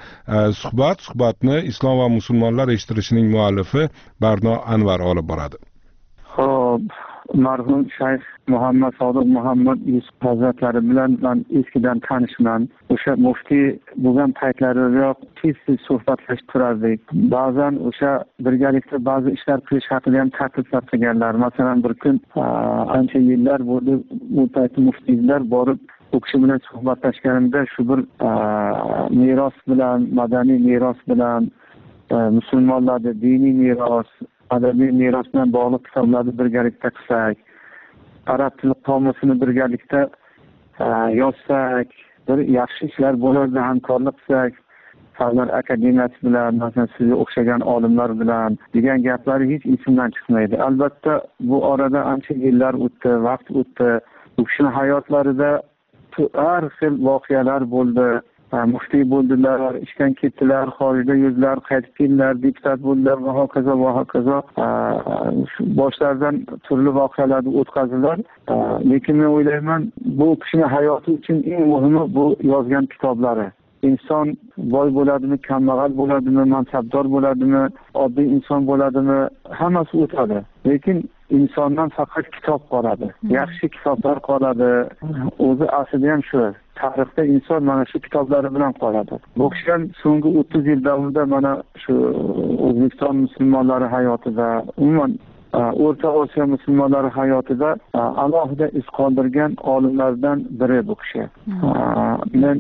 suhbatni islom va musulmonlar eshittirishining muallifi Barno Anvar olib boradi. Xo'p, marhum shayx Muhammad Sodiq Muhammad Yusuf hazratlari bilan men eskidan tanishman. O'sha muftiy bo'lgan paytlaridayoq tez-tez suhbatlashib turardik. Ba'zan o'sha birgalikda ba'zi ishlar qilish haqida ham takliflar qilganlar. Masalan, bir kun ancha yillar bo'ldi, bu payt muftiylar borib u kishi bilan suhbatlashganimda shu bir meros bilan, madaniy meros bilan, musulmonlarda diniy meros, adabiy meros bilan bog'liq kitoblarni birgalikda qilsak, arab tili qomusini birgalikda yozsak, bir yaxshi ishlar bo'lardi, hamkorlik qilsak, Fanlar akademiyasi bilan, masalan, sizga o'xshagan olimlar bilan degan gaplari hech esimdan chiqmaydi. Albatta, bu orada ancha yillar o'tdi, vaqt o'tdi. U kishining hayotlarida har xil voqealar bo'ldi. Muftiy bo'ldilar, ishdan ketdilar, xorijda yurdilar, qaytib keldilar, deputat bo'ldilar va hokazo va hokazo. Boshlaridan turli voqealarni o'tkazdilar. Lekin men o'ylayman, bu kishining hayoti uchun eng muhimi bu yozgan kitoblari. Inson boy bo'ladimi, kambag'al bo'ladimi, mansabdor bo'ladimi, oddiy inson bo'ladimi, hammasi o'tadi. Lekin insondan faqat kitob qoladi. Yaxshi kitoblar qoladi. O'zi aslida ham shu. Tarixda inson mana shu kitoblari bilan qoladi. Bu kishidan so'nggi 30 yil davrida mana shu O'zbekiston musulmonlari hayotida, umuman O'rta Osiyo musulmonlari hayotida alohida iz qoldirgan olimlardan biri bu kishi. Men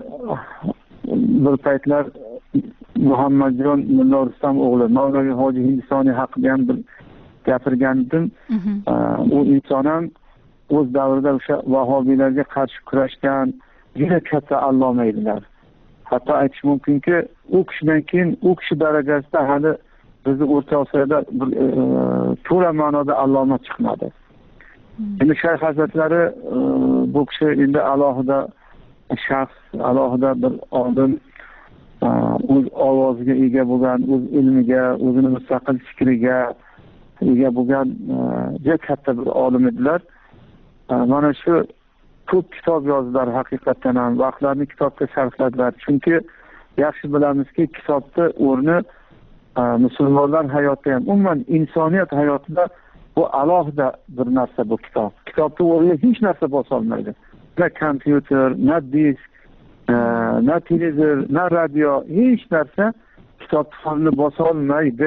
bir paytlar Muhammadjon Mulla Rustam o'g'li Mavloviy Hoji Hindistoniy haqida ham bir gapirgandim. U inson ham o'z davrida o'sha vahobiylarga qarshi kurashgan juda katta alloma edilar. Hatto aytish mumkinki, u kishidan keyin u kishi darajasida hali bizni O'rta Osiyoda bir to'la ma'noda alloma chiqmadi. Endi shayx hazratlari bu kishi endi alohida shaxs, alohida bir olim, o'z ovoziga ega bo'lgan, o'z ilmiga, o'zini mustaqil fikriga ega bo'lgan juda katta bir olim edilar. Mana shu ko'p kitob yozdilar, haqiqatan ham vaqtlarini kitobga sarfladilar. Chunki yaxshi bilamizki, kitobda o'rni musulmonlar hayotida ham, umuman insoniyat hayotida bu alohida bir narsa bu kitob. Kitobda o'rni hech narsa bosa olmaydi. Na kompyuter, na disk, na televizor, na radio, hech narsa kitobni o'rnini bosa olmaydi.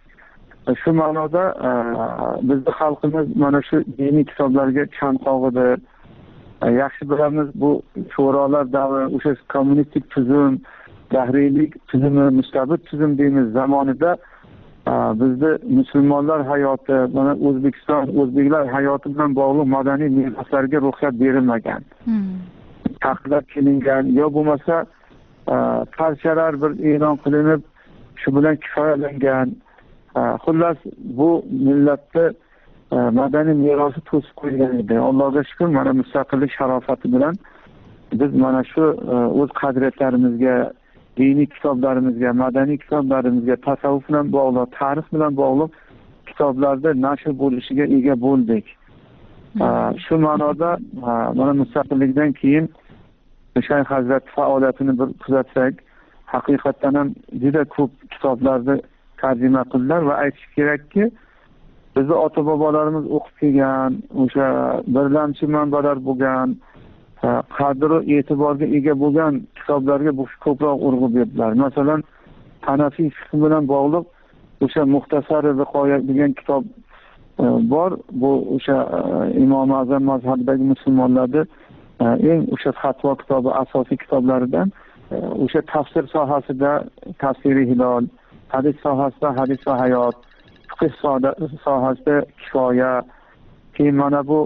Shu ma'noda bizning xalqimiz mana shu diniy kitoblarga chanqog'idir. Yaxshi bilamiz, bu sho'rolar davri, o'sha kommunistik tuzum, dahriylik tuzumi, mustabid tuzum deymiz zamonida bizda musulmonlar hayoti, mana O'zbekiston, o'zbeklar hayoti bilan bog'liq madaniy meroslarga ruxsat berilmagan. Taqiqlab kelingan, yo bo'lmasa parchalar bir e'lon qilinib, shu bilan kifoyalangan. Xullas, bu millatni madaniy merosi to'sib qo'ygan edi. Allohga shukr, mana mustaqillik sharofati bilan biz mana shu o'z qadriyatlarimizga, diniy kitoblarimizga, madaniy kitoblarimizga, tasavvuf bilan bog'liq, tarix bilan bog'liq kitoblarda nashr bo'lishiga ega bo'ldik. Shu ma'noda mana mustaqillikdan keyin Shayx Hazrat faoliyatini bir kuzatsak, haqiqatan ham juda ko'p kitoblarni tarjima qildilar va aytish kerakki, bizni ota-bobolarimiz o'qib kelgan, o'sha birlamchi manbalar bo'lgan, qadr-u e'tiborga ega bo'lgan kitoblarga ko'proq urg'u berdilar. Masalan, Hanafiy fiqh bilan bog'liq o'sha Muxtasar Viqoya degan kitob bor. Bu o'sha Imom Azam mazhabidagi musulmonlarning eng o'sha fatvo kitobi, asosiy kitoblaridan. O'sha tafsir sohasida Tafsiri Hilol, hadis sohasida Hadis va hayot, fiqh sohasida Kifoya, keyin mana bu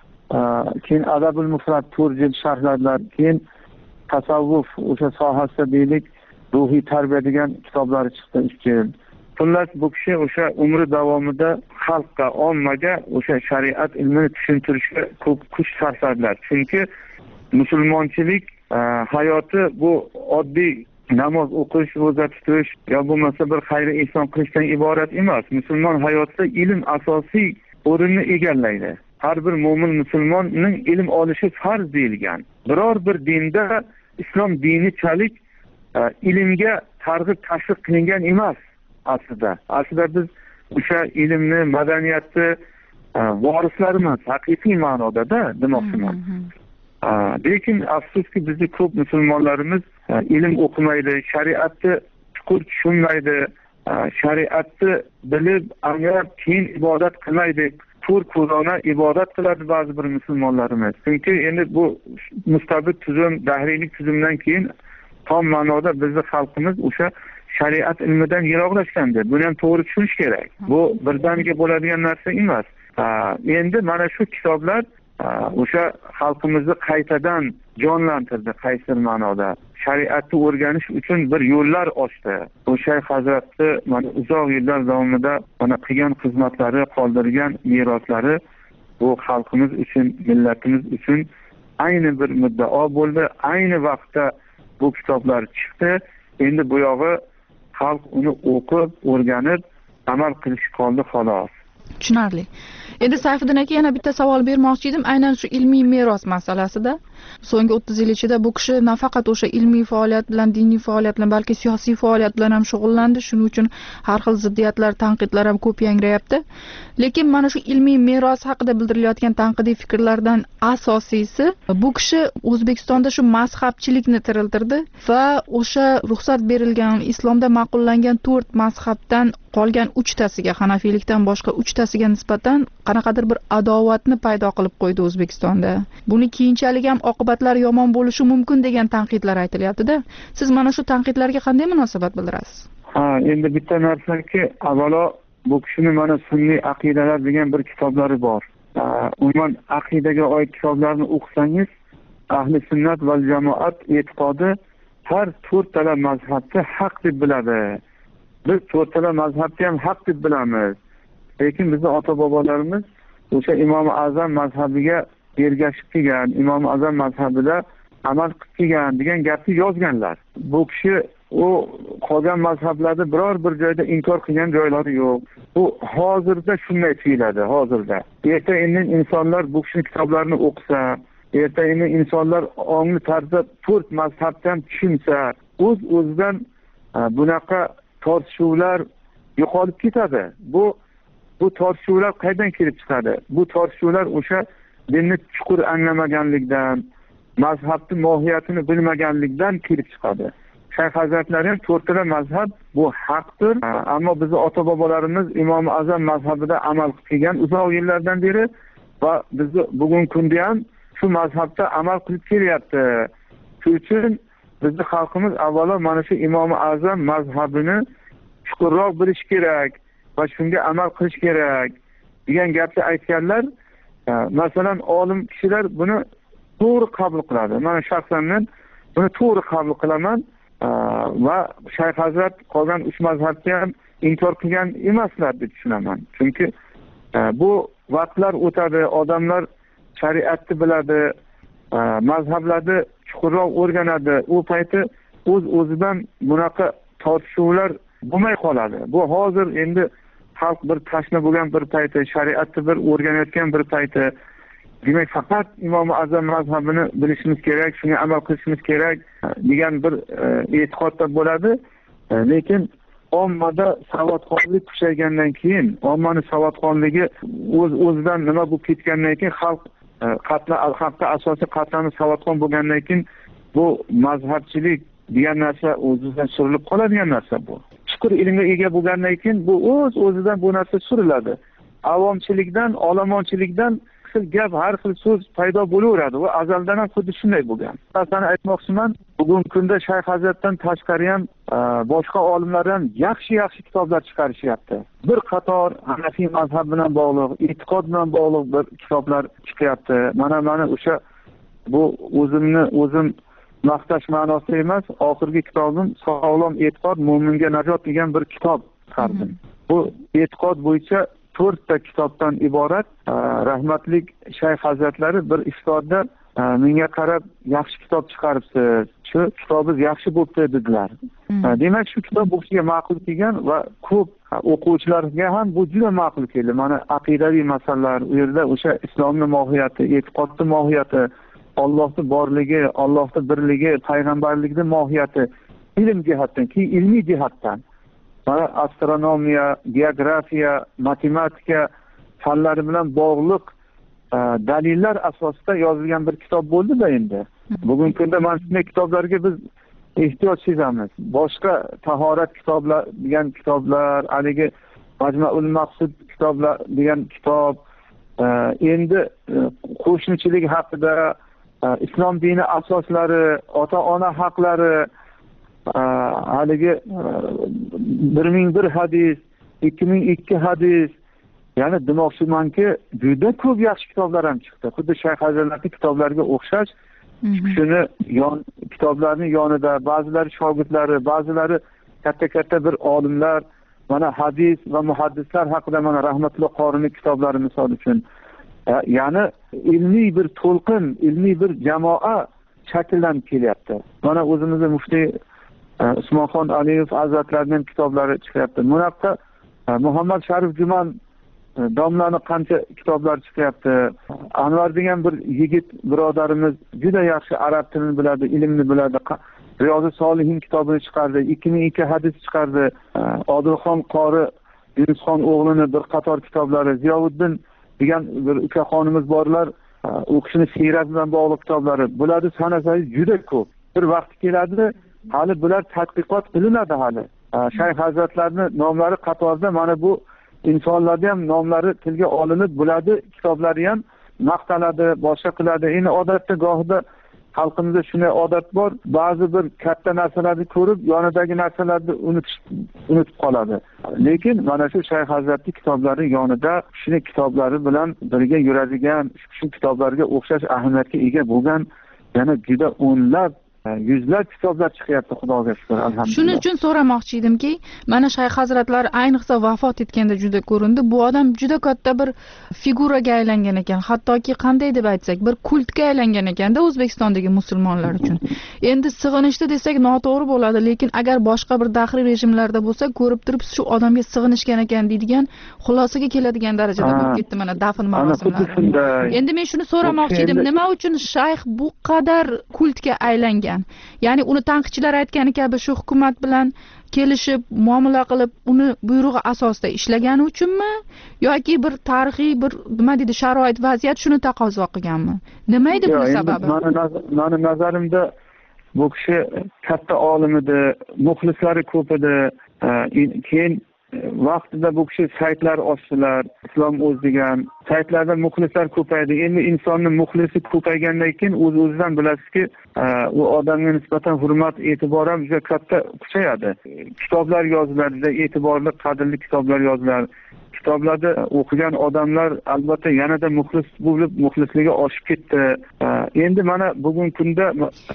keyin Adabul Mufrad turjil sharhlarlar, keyin tasavvuf o'sha sohasida deylik ruhiy tarbiya degan kitoblari chiqdi 3 yil. Xullas, bu kishi o'sha umri davomida xalqqa, ommaga o'sha shariat ilmini tushuntirishga ko'p kuch sarfladilar. Chunki musulmonchilik hayoti bu oddiy namoz o'qish, ro'za tutish yo bo'lmasa bir xayr-i ihson qilishdan iborat emas. Musulmon hayotida ilm asosiy o'rinni egallaydi. Har bir mo'min musulmonning ilm olishi farz deyilgan. Biror bir dinda islom dinichalik ilmga targ'ib tashviq qilingan emas aslida. Aslida biz o'sha ilmni, madaniyatni vorislarimiz haqiqiy ma'nodada demoqchiman. Lekin afsuski bizni ko'p musulmonlarimiz ilm o'qimaydi, shariatni chuqur tushunmaydi, shariatni bilib anglab keyin ibodat qilmaydi. Ko'rona ibodat qiladi ba'zi bir musulmonlarimiz. Chunki endi bu mustabid tuzum, dahriylik tuzumdan keyin tom ma'noda bizni xalqimiz o'sha shariat ilmidan yiroqlashgandi. Buni ham to'g'ri tushunish kerak. Bu birdaniga bo'ladigan narsa emas. Endi mana shu kitoblar o'sha xalqimizni qaytadan jonlantirdi, qaysi ma'noda shariatni o'rganish uchun bir yo'llar ochdi. O'sha Hazratni mana uzoq yillar davomida mana qilgan xizmatlari, qoldirgan meroslari bu xalqimiz uchun, millatimiz uchun ayni bir muddao bo'ldi. Ayni vaqtda bu kitoblar chiqdi. Endi bu yog'i xalq uni o'qib, o'rganib, amal qilish qoldi xolos. Tushunarli. Endi Sayfiddin aka yana bitta savol bermoqchi edim, aynan shu ilmiy meros masalasida. So'nggi 30 yil ichida bu kishi nafaqat o'sha ilmiy faoliyat bilan, diniy faoliyat bilan, balki siyosiy faoliyat bilan ham shug'ullandi. Shuning uchun har xil ziddiyatlar, tanqidlar ham ko'p yangrayapti. Lekin mana shu ilmiy meros haqida bildirilayotgan tanqidiy fikrlardan asosiysi bu kishi O'zbekistonda shu mazhabchilikni tiriltirdi va o'sha ruxsat berilgan islomda ma'qullangan 4 mazhabdan qolgan 3tasiga, Hanafiylikdan boshqa 3tasiga nisbatan qanaqadir bir adovatni paydo qilib qo'ydi O'zbekistonda. Buni keyinchalik ham oqibatlari yomon bo'lishi mumkin degan tanqidlar aytilyapti-da. Siz mana shu tanqidlarga qanday munosabat bildirasiz? Endi bitta narsaki, avvalo bu kishining mana sunniy aqidalar degan bir kitoblari bor. Umuman aqidaga oid kitoblarni o'qisangiz, ahli sunnat va jamoat e'tiqodi har 4 tala mazhabni haq deb biladi. Biz 4 tala mazhabni ham haq deb bilamiz. Lekin bizning ota-bobolarimiz o'sha Imom Azam mazhabiga ergashib kelgan, Imom Azam mazhabida amal qilib kelgan degan gapni yozganlar. Bu kishi u qolgan mazhablarda biror bir joyda inkor qilgan joylari yo'q. Bu hozirda shunday tuyuladi, hozirda. Erta indin insonlar bu kishining kitoblarini o'qisa, erta indin insonlar ongli tarzda 4 mazhabdan tushunsa, o'z-o'zidan bunaqa tortishuvlar yo'qolib ketadi. Bu tortishuvlar qaydan kelib chiqadi? Bu tortishuvlar o'sha dinni chuqur anglamaganlikdan, mazhabning mohiyatini bilmaganlikdan kelib chiqadi. Shayx Hazratlari ham 4 tala mazhab bu haqdir, ammo bizning ota-bobolarimiz Imom Azam mazhabida amal qilib kelgan uzoq yillardan beri va bizni bugungi kunda ham shu mazhabda amal qilib kelyapti. Shuning uchun bizning xalqimiz avvalo mana shu Imom Azam mazhabini chuqurroq bilish kerak va shunga amal qilish kerak degan gapni aytganlar. Masalan, olim kishilar buni to'g'ri qabul qiladi. Men shaxsan buni to'g'ri qabul qilaman va Shayx Hazrat qolgan 3 mazhabni ham inkor qilgan emaslar deb tushunaman. Chunki bu vaqtlar o'tadi, odamlar shariatni biladi, mazhablarni chuqurroq o'rganadi. U payti o'z-o'zidan bunaqa tortishuvlar bo'lmay qoladi. Bu hozir endi xalq bir tashna bo'lgan bir payti, shariatni bir o'rganayotgan bir payti. Demak, faqat Imom Azam mazhabini bilishimiz kerak, shunga amal qilishimiz kerak degan bir e'tiqodda bo'ladi. Lekin ommada savodxonlik kuchaygandan keyin, ommaning savodxonligi o'z-o'zidan nima bo'lib ketgandan keyin xalqqa asosiy qatlami savodxon bo'lgandan keyin bu mazhabchilik degan narsa o'zidan surilib qoladigan narsa bu. Chuqur ilmga ega bo'lgandan keyin bu o'z-o'zidan bu narsa suriladi. Avomchilikdan, olomonchilikdan gap, har xil so'z paydo bo'laveradi va azaldan ham xuddi shunday bo'lgan. Masalan aytmoqchiman, bugungi kunda Shayx Hazratdan tashqari ham boshqa olimlar ham yaxshi kitoblar chiqarishyapti. Bir qator Hanafiy mazhab bilan bog'liq, e'tiqod bilan bog'liq bir kitoblar chiqyapti. Mana o'sha bu o'zim maqtash ma'nosida emas, oxirgi kitobim Sog'lom e'tiqod, mo'minga najot degan bir kitob chiqardim. Bu e'tiqod bo'yicha 4 ta kitobdan iborat. Rahmatlik Shayx Hazratlari bir iftorda menga qarab yaxshi kitob chiqaribsiz, shu kitobingiz yaxshi bo'pti dedilar. Demak, shu kitob bu kishiga ma'qul kelgan va ko'p o'quvchilarga ham bu juda ma'qul keldi. Mana aqidaviy masalalar, u yerda o'sha islomning mohiyati, e'tiqodning mohiyati, Allohning borligi, Allohning birligi, payg'ambarlikning mohiyati ilm jihatdan, keyin ilmiy jihatdan, mana astronomiya, geografiya, matematika, fanlari bilan bog'liq dalillar asosida yozilgan bir kitob bo'ldi-da endi. Bugungi kunda mana shunday kitoblarga biz ehtiyoj sezamiz. Boshqa tahorat kitoblar degan kitoblar, haligi Majmuul Maqsud kitoblar degan kitob, endi qo'shnichilik haqida, islom dini asoslari, ota-ona haqlari, haligi 1001 hadis, 2002 hadis, ya'ni demoqchimanki, juda ko'p yaxshi kitoblar ham chiqdi. Xuddi Shayx Hazratlarning kitoblariga o'xshash. Shuni kitoblarning yonida ba'zilari shogirdlari, ba'zilari katta bir olimlar, mana hadis va muhaddislar haqida mana Rahmatulloh Qorining kitoblari misol uchun, ya'ni ilmiy bir to'lqin, ilmiy bir jamoa shakllanib kelyapti. Mana o'zimizning muftiy Usmonxon Aliyev Hazratlarining kitoblari chiqyapti. Bunaqa Muhammad Sharif Juman domlani qancha kitoblar chiqyapti. Anvar degan bir yigit birodarimiz juda yaxshi arab tilini biladi, ilmni biladi. Riyozi Solihin kitobini chiqardi, 2002 hadis chiqardi. Odilxon qori Yunusxon o'g'lini bir qator kitoblari, Ziyovuddin degan bir ukaxonimiz borlar, u kishining siyrat bilan bog'liq kitoblari. Bularni sanasangiz juda ko'p. Bir vaqt keladi, hali bular tadqiqot qilinadi hali. Shayx Hazratlarining nomlari qatorida mana bu insonlarning ham nomlari tilga olinib, bularni kitoblari ham maqtaladi, boshqa qiladi. Endi odatda gohida xalqimizda shunday odat bor, ba'zi bir katta narsalarni ko'rib, yonidagi narsalarni unutib qoladi. Lekin mana shu Shayx Hazratning kitoblari yonida shuni kitoblari bilan birga yuradigan, shu kitoblarga o'xshash ahamiyatga ega bo'lgan yana juda o'nlab, yuzlab kitoblar chiqyapti, Xudoga shukr, alhamdulillah. Shuning uchun so'ramoqchi edimki, mana Shayx Hazratlari ayniqsa vafot etganda juda ko'rindi. Bu odam juda katta bir figuraga aylangan ekan, hattoki qanday deb aytsak, bir kultga aylangan ekanda O'zbekistondagi musulmonlar uchun. Endi sig'inishdi desak noto'g'ri bo'ladi, lekin agar boshqa bir daxliy rejimlarda bo'lsa, ko'rib turib shu odamga sig'inishgan ekan deydigan xulosaga keladigan darajada bo'lib ketdi mana dafn marosimlari. Endi men shuni so'ramoqchi edim, nima uchun shayx bu qadar kultga aylangan? Ya'ni uni tanqidchilar aytgani kabi shu hukumat bilan kelishib, muomala qilib, uni buyrug'i asosida ishlagani uchunmi yoki bir tarixiy bir nima deydi, sharoit, vaziyat shuni taqozo qilganmi? Nima edi bu sababi? Meni nazarimda bu kishi katta olim edi, muxlislari ko'p edi. Keyin vaqtida bu kishi saytlar ochdilar, Islom o'z degan saytlarda muxlislar ko'paydi. Endi insonning muxlisi ko'paygandan keyin o'z-o'zidan bilasizki, u odamga nisbatan hurmat, e'tibor ham juda katta kuchayadi. Kitoblar yoziladi, juda e'tiborli, qadrli kitoblar yoziladi. Kitoblarda o'qigan odamlar albatta yanada muxlis bo'lib, muxlisligi oshib ketdi. Endi mana bugungi kunda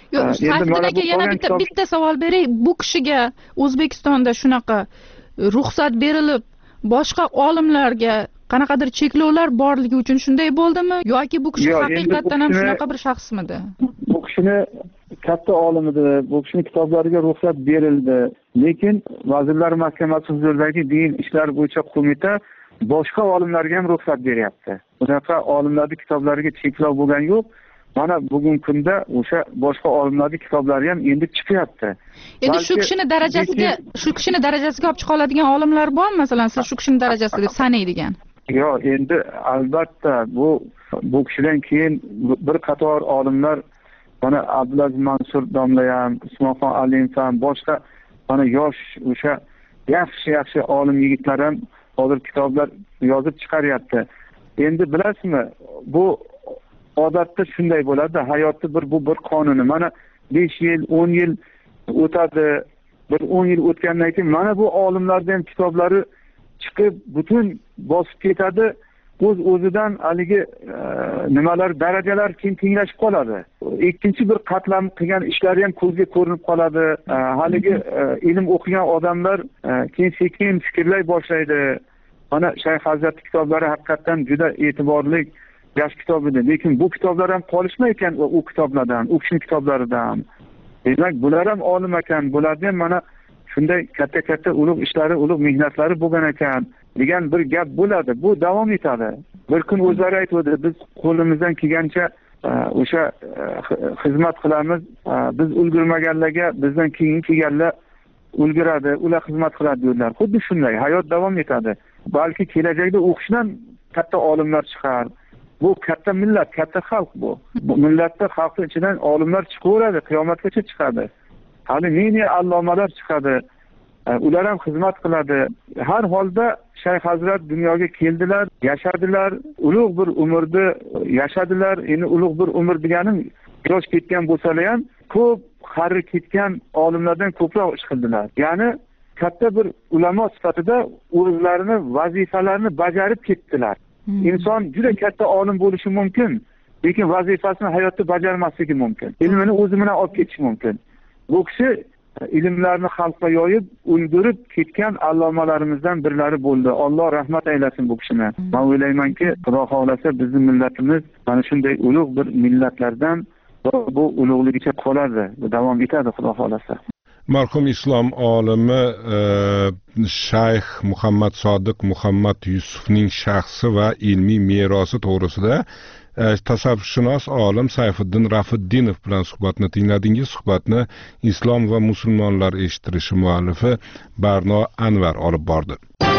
yana bitta savol beray. Bu kishiga O'zbekistonda shunaqa ruxsat berilib, boshqa olimlarga qanaqadir cheklovlar borligi uchun shunday bo'ldimi yoki bu kishi haqiqatan ham shunaqa bir shaxsmidi? Bu kishini katta olim edi, bu kishining kitoblariga ruxsat berildi, lekin Vazirlar Mahkamasi huzuridagi din ishlari bo'yicha qo'mita boshqa olimlarga ham ruxsat beryapti. Bunaqa olimlarning kitoblariga cheklov bo'lgani yo'q. Mana bugungi kunda o'sha boshqa olimlarning kitoblari ham endi chiqyapti. Endi shu kishini darajasiga olib chiqa oladigan olimlar bor, masalan, siz shu kishini darajasida deb sanaydigan. Yo'q, endi albatta bu kishidan keyin bir qator olimlar, mana Abdulaziz Mansur domla ham, Usmonxon Aliyev ham, boshqa mana yosh o'sha yaxshi olim yigitlar ham hozir kitoblar yozib chiqaryapti. Endi bilasizmi, bu odatda shunday bo'ladi, hayotda bu bir qonuni. Mana 5 yil, 10 yil o'tadi, bir 10 yil o'tgandan keyin mana bu olimlarning ham kitoblari chiqib, butun bosib ketadi. O'z-o'zidan haligi nimalar, darajalar keyin tenglashib qoladi. Ikkinchi bir qatlam qilgan ishlari ham ko'zga ko'rinib qoladi. Haligi ilm o'qigan odamlar keyin sekin fikrlay boshlaydi. Mana Shayx Hazrat kitoblari haqiqatan juda e'tiborli yaxshi kitob edi. Lekin bu kitoblar ham qolishmay ekan u kitoblardan, u kishining kitoblaridan. Demak, bular ham olim ekan, bulardan mana shunday katta ulug' ishlari, ulug' mehnatlari bo'lgan ekan degan bir gap bo'ladi. Bu davom etadi. Bir kun o'zlari aytdi, biz qo'limizdan kelgancha o'sha xizmat qilamiz. Biz ulgurmaganlarga bizdan keyin kelganlar ulguradi, ular xizmat qiladi dedilar. Xuddi shunday hayot davom etadi. Balki kelajakda o'qishdan katta olimlar chiqar. Bu katta millat, katta xalq bu. Bu millatda xalqning ichidan olimlar chiqaveradi, qiyomatgacha chiqadi. Hali ne allomalar chiqadi. Ular ham xizmat qiladi. Har holda Shayx Hazrat dunyoga keldilar, yashadilar, ulug' bir umrni yashadilar. Endi ulug' bir umr deganim yosh ketgan bo'lsalar ham ko'p qari ketgan olimlardan ko'proq ish qildilar. Ya'ni katta bir ulamo sifatida o'zlarini vazifalarini bajarib ketdilar. Inson juda katta olim bo'lishi mumkin, lekin vazifasini hayotda bajarmasligi mumkin. Ilmini o'zi bilan olib ketishi mumkin. Bu kishi ilmlarni xalqqa yoyib, ulgurib ketgan allomalarimizdan birlari bo'ldi. Alloh rahmat aylasin bu kishini. Men o'ylaymanki, Xudo xolasa bizning millatimiz mana shunday ulug' bir millatlardan bu ulug'ligicha qoladi, davom etadi Xudo xolasa. Marhum islom olimi Shayx Muhammad Sodiq Muhammad Yusufning shaxsi va ilmiy merosi to'g'risida tasavvurshunos olim Sayfiddin Rafiddinov bilan suhbatni tingladingiz. Suhbatni Islom va musulmonlar eshittirishi muallifi Barno Anvar olib bordi.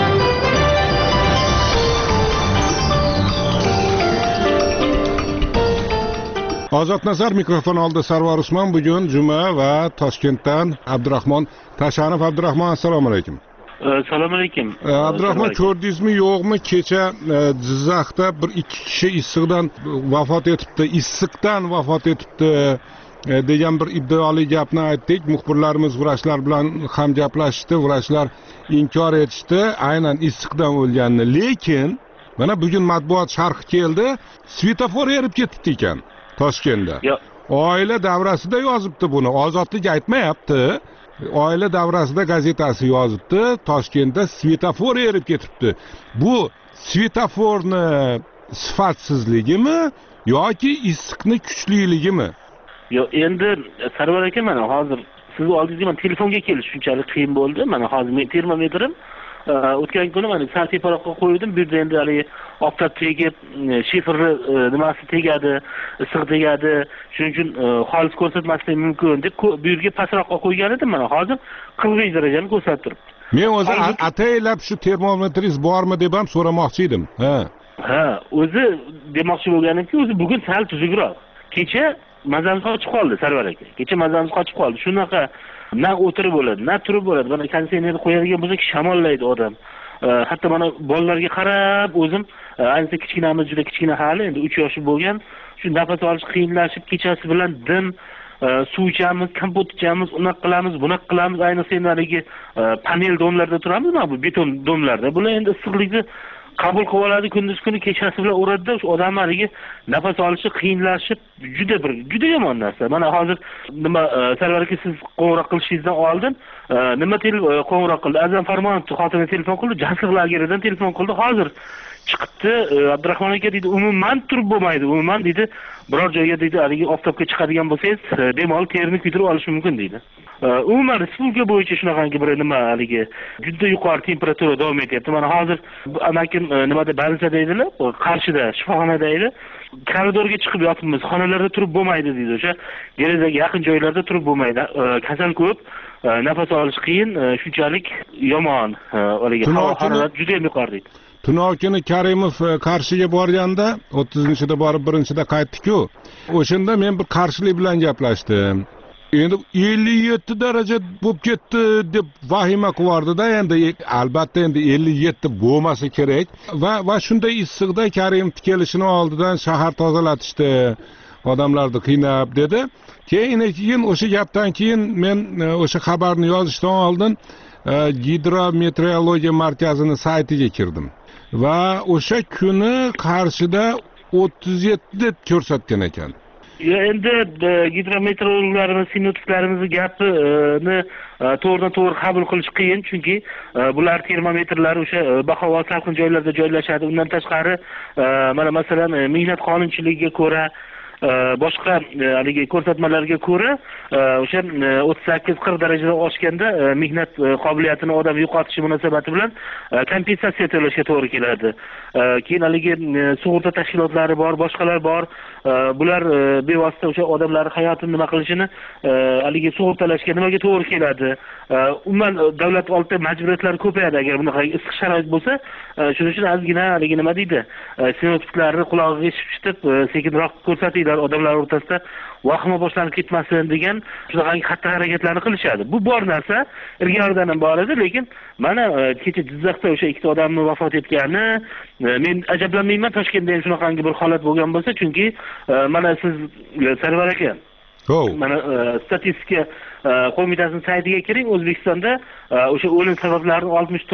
Ozod Nazar mikrofon oldi. Sarvar Usmon. Bugun juma va Toshkentdan Abdurahmon Tashanov. Abdurahmon, assalomu alaykum. Assalomu alaykum. Abdurahmon, ko'rdingizmi yo'qmi, kecha Jizzaxda bir ikki kishi issiqdan vafot etibdi, issiqdan vafot etibdi degan bir iddioli gapni aytdik. Muxbirlarimiz vrachlar bilan ham gaplashishdi, vrachlar inkor etishdi aynan issiqdan o'lganini. Lekin mana bugun matbuot sharhi keldi, svetofor erib ketibdi ekan Toshkentda. Oila davrasida yozibdi buni. Ozodlik aytmayapti. Oila davrasida gazetasi yozibdi. Toshkentda svetofor erib ketibdi. Bu svetoforni sifatsizligimi yoki issiqni kuchliligimi? Yo'q, endi Sarvar aka, mana hozir sizni oldingizga men telefonga kelish shunchalik qiyin bo'ldi. Mana hozir men termometrim o'tgan kuni mana sal teparoqqa qo'ydim. Bu yerda endi hali oftob tegib, shiferni nimasi tegadi, issiq tegadi. Shuning uchun xolis ko'rsatmasligi mumkin deb bu yerga pastroqqa qo'ygan edim. Mana hozir 40 darajani ko'rsatib turibdi. Men o'zi ataylab shu termometringiz bormi deb ham so'ramoqchi edim. Ha, o'zi demoqchi bo'lganimki, o'zi bugun sal tuzukroq. Kecha mazamiz qochib qoldi, Sarvar aka. Kecha mazamiz qochib qoldi. Shunaqa na o'tirib bo'ladi, na turib bo'ladi. Mana konditsionerni qo'yadigan bo'lsak, shamollaydi odam. Hatto mana bolalarga qarab o'zim, ayniqsa kichkinamiz juda kichkina hali, endi 3 yoshli bo'lgan, shu nafas olish qiyinlashib, kechasi bilan dim suv ichamiz, kompot ichamiz, unaqa qilamiz, bunaqa qilamiz. Ayniqsa endi panel domlarda turamiz, bu beton domlarda. Bular endi issiqlikni qabul qilib oladi, kunduz kuni kechasi bilan uradida o'sha odamlarga nafas olishi qiyinlashib, juda yomon narsa. Mana hozir nima Sarvar aka, siz qo'ng'iroq qilishingizdan oldin nima qo'ng'iroq qildi? Azam Farmonov xotini telefon qildi, Jasliq lageridan telefon qildi. Hozir chiqibdi. Abdurahmon aka deydi, umuman turib bo'lmaydi. Umuman deydi, biror joyga deydi, haligi oftobga chiqadigan bo'lsangiz, bemalol terini kuydirib olish mumkin deydi. Umuman respublika bo'yicha shunaqangi bir nima haligi juda yuqori temperatura davom etyapti. Mana hozir amakim nimada Barinsa deydilar, Qarshida shifoxonada edi. Koridorga chiqib yotibmiz. Xonalarda turib bo'lmaydi deydi. O'sha derazaga yaqin joylarda turib bo'lmaydi. Kasal ko'p, nafas olish qiyin, shunchalik yomon. Haligi harorat juda ham yuqori deydi. Tunokini Karimov Qarshiga borganda 30-da borib 1-da qaytdi-ku. O'shanda men bir qarshilik bilan gaplashdim. Endi 57 daraja bo'lib ketdi deb vahima qilardi-da, endi albatta endi 57 bo'lmasa kerak va shunday issiqda Karimov kelishini oldidan shahar tozalatishdi, odamlarni qiynab dedi. Keyin o'sha gapdan keyin men o'sha xabarni yozishdan oldin Gidrometeorologiya markazini saytiga kirdim va o'sha kuni Qarshida 37 deb ko'rsatgan ekan. Endi gidrometeorologlarimiz, sinoptiklarimiz gapini to'g'ridan to'g'ri qabul qilish qiyin, chunki bular termometrlar o'sha bahavo salqin joylarda joylashadi. Undan tashqari mana masalan mehnat qonunchiligiga ko'ra boshqa haligi ko'rsatmalarga ko'ra o'sha 38-40 darajada oshganda mehnat qobiliyatini odam yo'qotishi munosabati bilan kompensatsiya to'lashga to'g'ri keladi. Keyin haligi sug'urta tashkilotlari bor, boshqalar bor. Bular bevosita o'sha odamlar hayotini nima qilishini haligi sug'urtalashga nimaga to'g'ri keladi. Umuman davlat oldida majburiyatlar ko'payadi agar bunaqa issiq sharoit bo'lsa. Shuning uchun ozgina haligi nima deydi? Sinoptiklarni qulog'iga shipshitib, sekinroq ko'rsatinglar odamlar o'rtasida vahima boshlanib ketmasin degan shunaqangi xatti-harakatlarni qilishadi. Bu bor narsa, ilgaridan ham bor edi, lekin mana kecha Jizzaxda o'sha ikkita odamning vafot etgani, men ajablanmayman Toshkentda ham shunaqangi bir holat bo'lgan bo'lsa, chunki mana siz Sarvar aka mana statistika qo'mitasining saytiga kiring, O'zbekistonda o'sha o'lim sabablarining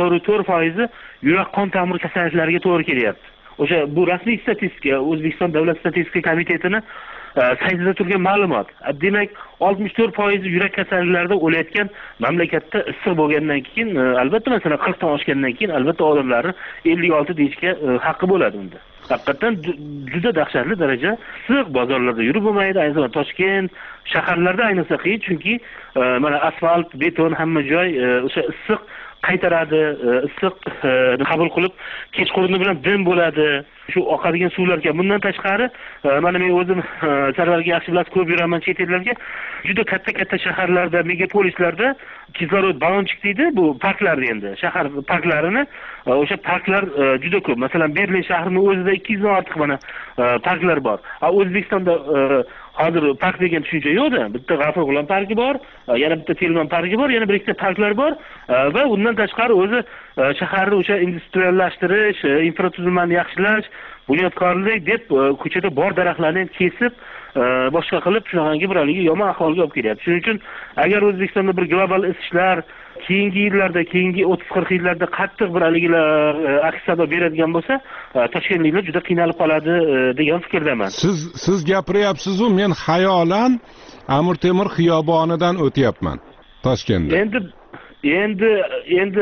64% yurak qon tomir kasalliklariga to'g'ri kelyapti. O'sha bu rasmiy statistika, O'zbekiston Davlat statistika komitetini saytida turgan ma'lumot. Demak, 64% yurak kasalliklarida o'layotgan mamlakatda issiq bo'lgandan keyin, albatta masalan 40 dan oshgandan keyin albatta odamlarni 56 deyishga haqqi bo'ladi unda. Haqiqatan juda dahshatli darajada issiq, bozorlarda yurib bo'lmaydi, ayniqsa Toshkent shaharlarda ayniqsa qiyin, chunki mana asfalt, beton hamma joy o'sha issiq qaytaradi, issiq qabul qilib, kechqurun bilan dim bo'ladi. Shu oqadigan suvlarga bundan tashqari mana men o'zim Sarvarga yaxshi bilasiz, ko'p yuraman chet ellarga. Juda katta shaharlarda, megapolislarda kislorod balonchik deydi, bu parklar endi. Shahar parklarini, o'sha parklar juda ko'p. Masalan, Berlin shahrining o'zida 200 dan ortiq mana parklar bor. O'zbekistonda hozir park degan tushuncha yo'qda. Bitta G'afur G'ulom parki bor, yana bitta Telman parki bor, yana bir ikkita parklar bor va undan tashqari o'zi shaharni o'sha industriallashtirish, infratuzilmani yaxshilash, bunyodkorlik deb ko'chada bor daraxtlarni kesib, boshqa qilib shunaqangi bir haligi yomon ahvolga olib kelyapti. Shuning uchun agar O'zbekistonda bir global isishlar keyingi yillarda, keyingi 30-40 yillarda qattiq bir haligilar aks sado beradigan bo'lsa, toshkentliklar juda qiynalib qoladi degan fikrdaman. Siz gapiryapsiz-ku, men xayolan Amir Temur xiyobonidan o'tyapman Toshkentda. Endi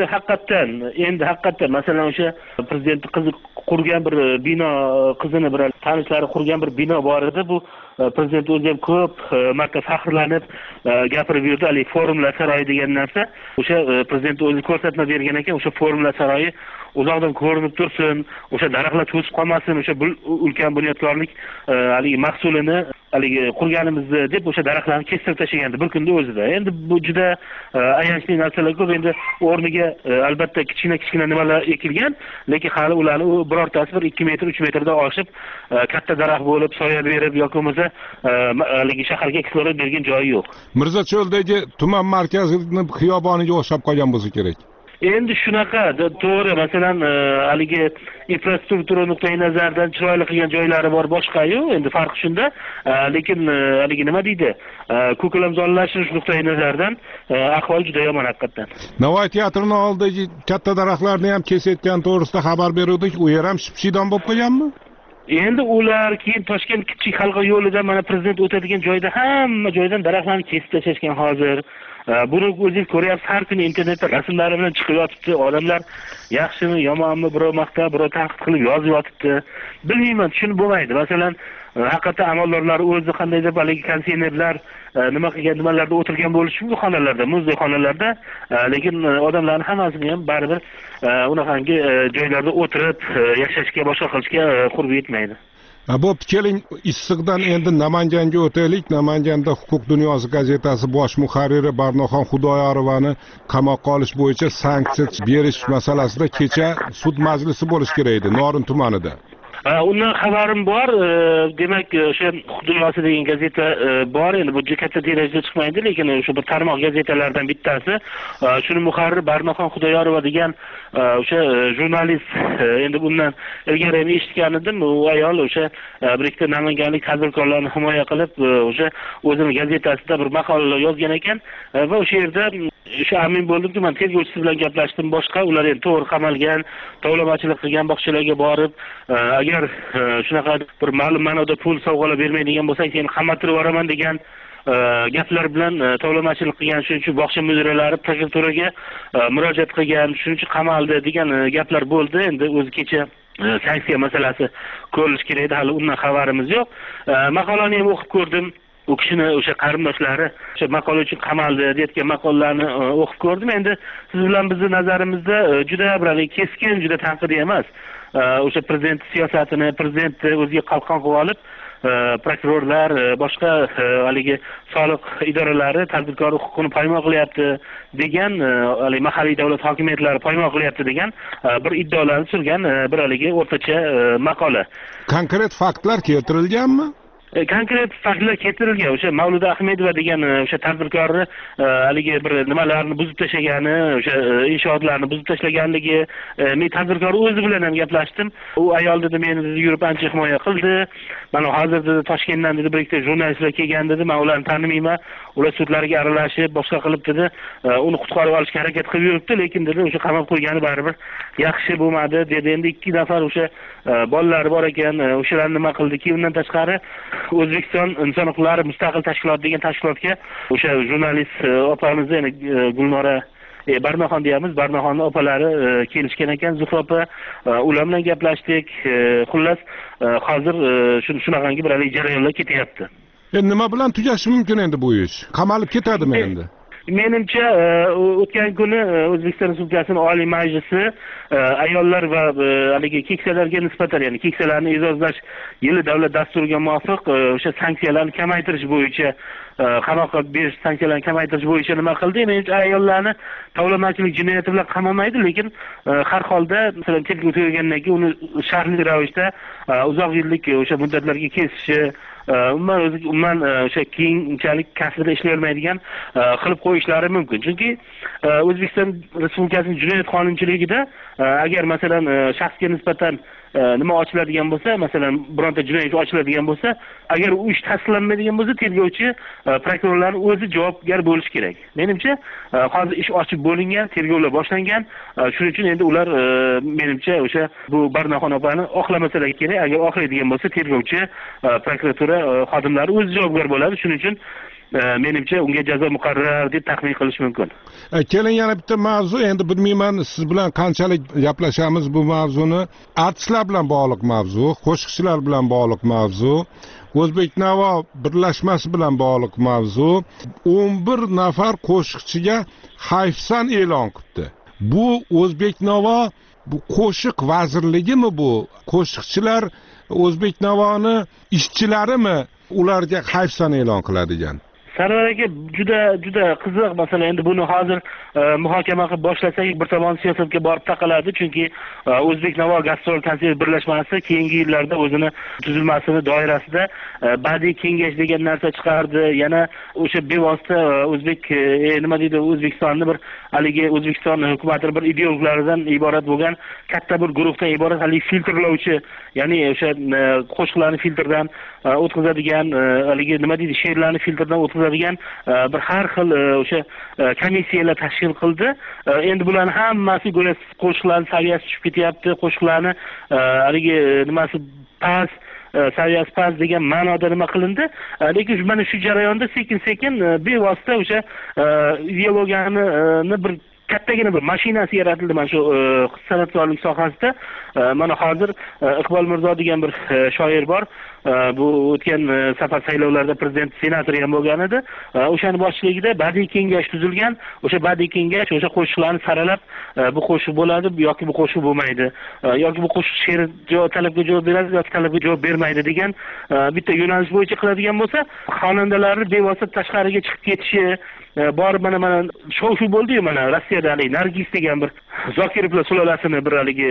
haqiqatan masalan o'sha prezident qizi qurgan bir bino, qizini bir tanishlari qurgan bir bino bor edi. Bu prezident o'zi ham ko'p marta faxrlanib gapirib yurdi, hali forumlar saroyi degan narsa. O'sha prezident o'zi ko'rsatma bergan ekan, o'sha forumlar saroyi uzoqdan ko'rinib tursin, o'sha daraxtlar to'sib qolmasin, o'sha ulkan bunyodkorlik haligi mahsulini haligi qurganimizni deb o'sha daraxtlarni kestirib tashlagandi bir kunda o'zida. Endi bu juda ayanchli narsalar ko'p. Endi o'rniga albatta kichkina nimalar ekilgan, lekin hali ularni birortasi bir 2 metr, 3 metrdan oshib katta daraxt bo'lib, soya berib yoki bo'lmasa haligi shaharga kislorod bergan joyi yo'q. Mirzacho'ldagi tuman markazining xiyoboniga o'xshab qolgan bo'lsa kerak. Endi shunaqa, to'g'ri, masalan, haligi infrastruktura nuqtai nazaridan chiroyli qilgan joylari bor, boshqa-yu, endi farqi shunda, lekin haligi nima deydi? Ko'kalamzorlashtirish nuqtai nazaridan ahvol juda yomon haqiqatan. Navoiy teatrining oldidagi katta daraxtlarni ham kesayotgan to'g'risida xabar berdik, u yer ham shipshidon bo'lib qolganmi? Endi ular keyin Toshkent kichik halqa yo'lida mana prezident o'tadigan joyda hamma joydan daraxtlarni kesib tashlashgan hozir. Buni o'zingiz ko'ryapsiz, har kuni internetda rasmlari bilan chiqib yotibdi. Odamlar yaxshimi, yomonmi, birov maqtab, birov tanqid qilib yozib yotibdi. Bilmayman, tushunib bo'lmaydi. Masalan, haqiqatan amaldorlar o'zi qandaydir haligi konseynerlar nima qilgan, nimalarda o'tirgan bo'lishi mumkin xonalarda, muzdek xonalarda, lekin odamlarning hammasini ham baribir unaqangi joylarda o'tirib yashashga, boshqa qilishga qurbi yetmaydi. Bo'pti, keling, issiqdan endi Namanganga o'taylik. Namanganda Huquq dunyosi gazetasi bosh muharriri Barnoxon Xudoyorovani qamoqqa olish bo'yicha sanksiya berish masalasida kecha sud majlisi bo'lish kerak edi Norin tumanida. Undan xabarim bor. Demak, o'sha Huquq dunyosi degan gazeta bor. Endi bu katta tirajda chiqmaydi, lekin o'sha bir tarmoq gazetalardan bittasi. Shuni muharrir Barnoxon Xudoyorova degan o'sha jurnalist, endi bundan ilgari ham eshitgan edim. U ayol o'sha bir ikkita namanganlik tadbirkorlarni himoya qilib, o'sha o'zining gazetasida bir maqola yozgan ekan va o'sha yerda o'sha amin bo'ldimki, men tergovchisi bilan gaplashdim. Boshqa ular endi to'g'ri qamalgan, tovlamachilik qilgan bog'chalarga borib, agar shunaqa bir ma'lum ma'noda pul sovg'alab bermaydigan bo'lsang, seni qamattirib yuboraman degan gaplar bilan tovlamachilik qilgan, shuning uchun bog'cha mudiralari prokuraturaga murojaat qilgan, shuning uchun qamaldi degan gaplar bo'ldi. Endi o'zi kecha sanksiya masalasi ko'rilishi kerak edi, hali undan xabarimiz yo'q. Maqolani ham o'qib ko'rdim. U kishini o'sha qarindoshlari o'sha maqola uchun qamaldi deyotgan maqolalarni o'qib ko'rdim. Endi siz bilan bizni nazarimizda juda bir keskin, juda tanqidiy emas. O'sha prezident siyosatini, prezident o'ziga qalqon qilib olib, prokurorlar, boshqa haligi soliq idoralari tadbirkor huquqini poymol qilyapti degan, haligi mahalliy davlat hokimiyatlari poymol qilyapti degan bir iddaolarni surgan bir haligi o'rtacha maqola. Konkret faktlar keltirilganmi? Konkret faktlar keltirilgan. O'sha Mavluda Ahmedova degan o'sha tadbirkorni haligi bir nimalarni buzib tashlagani, o'sha inshootlarni buzib tashlaganligi, men tadbirkor o'zi bilan ham gaplashdim. U ayol dedi, meni yurib ancha himoya qildi. Mana hozir dedi Toshkentdan dedi bir ikkita jurnalistlar kelgan dedi, men ularni tanimayman. Ular sudlarga aralashib, boshqa qilib dedi, uni qutqarib olishga harakat qilib yuribdi, lekin dedi o'sha qamab qo'ygani baribir yaxshi bo'lmadi dedi. Endi 2 nafar o'sha bolalari bor ekan, o'shalarni nima qildiki, undan tashqari O'zbekiston inson huquqlari mustaqil tashkilot degan tashkilotga o'sha jurnalist opamiz, ya'ni Gulnora Barnoxon deyamiz, Barnoxonning opalari kelishgan ekan, Zuhra opa, ular bilan gaplashdik. Xullas, hozir shunaqangi bir jarayonlar ketyapti. Endi nima bilan tugashi mumkin endi bu ish? Qamalib ketadimi endi? Menimcha o'tgan kuni O'zbekiston Respublikasining Oliy Majlisi ayollar va haligi keksalarga nisbatan, ya'ni keksalarni e'zozlash yili davlat dasturiga muvofiq o'sha sanksiyalarni kamaytirish bo'yicha, qamoqqa berish sanksiyalarni kamaytirish bo'yicha nima qildi? Menimcha ayollarni tovlamachilik jinoyati bilan qamamaydi, lekin har holda masalan tergov tugagandan keyin uni shartli ravishda uzoq yillik o'sha muddatlarga kesishi, umuman o'sha keyinchalik kasbida ishlay olmaydigan qilib qo'yishlari mumkin. Chunki O'zbekiston Respublikasining jinoyat qonunchiligida agar masalan shaxsga nisbatan nima ochiladigan bo'lsa, masalan bironta jinoyat ochiladigan bo'lsa, agar u ish tasdiqlanmaydigan bo'lsa, tergovchi prokurorlar o'zi javobgar bo'lishi kerak. Menimcha hozir ish ochib bo'lingan, tergovlar boshlangan. Shuning uchun endi ular menimcha o'sha bu Barnoxon opani oqlamasalar kerak. Agar oqlaydigan bo'lsa, tergovchi prokuratura xodimlari o'zi javobgar bo'ladi. Shuning uchun menimcha unga jazo muqarrar deb taxmin qilish mumkin. Keling, yana bitta mavzu, endi bilmayman siz bilan qanchalik gaplashamiz bu mavzuni. Artistlar bilan bog'liq mavzu, qo'shiqchilar bilan bog'liq mavzu, O'zbeknavo birlashmasi bilan bog'liq mavzu. 11 nafar qo'shiqchiga hayfsan e'lon qildi. Bu O'zbeknavo bu qo'shiq vazirligimi bu? Qo'shiqchilar O'zbeknavoni ishchilarimi ularga hayfsan e'lon qiladigan? Sarvar aka, juda qiziq masala. Endi buni hozir muhokama qilib boshlasak, bir tomon siyosatga borib taqaladi, chunki O'zbeknavo gastrol konsert birlashmasi keyingi yillarda o'zini tuzilmasini doirasida badiiy kengash degan narsa chiqardi. Yana o'sha bevosita o'zbek nima deydi, O'zbekistonni bir haligi O'zbekiston hukumati bir ideologlaridan iborat bo'lgan katta bir guruhdan iborat haligi filtrlovchi, ya'ni o'sha qo'shiqlarni filtrdan o'tkazadigan, haligi nima deydi, she'rlarni filtrdan o'tkazadigan bir har xil o'sha komissiyalar tashkil qildi. Endi bularning hammasi go'yo qo'shiqlarning saviyasi tushib ketyapti, qo'shiqlarni haligi nimasi past, saviyasi past degan ma'noda nima qilindi. Lekin mana shu jarayonda sekin-sekin bevosita o'sha ideologiyani bir kattagina bir mashinasi yaratildi mana shu san'atkorlik sohasida. Mana hozir Iqbol Mirzo degan bir shoir bor. Bu o'tgan safar saylovlarida prezident senator ham bo'lgan edi. O'shaning boshchiligida badiiy kengash tuzilgan. O'sha badiiy kengash o'sha qo'shiqlarni saralab, bu qo'shiq bo'ladi yoki bu qo'shiq bo'lmaydi, yoki bu qo'shiq she'r talabga javob beradi yoki talabga javob bermaydi degan bitta yo'nalish bo'yicha qiladigan bo'lsa, xonandalarni bevosita tashqariga chiqib ketishi, borib mana shov-shuv bo'ldi-yu, mana Rossiyada haligi Nargis degan bir Zokirovlar sulolasini bir haligi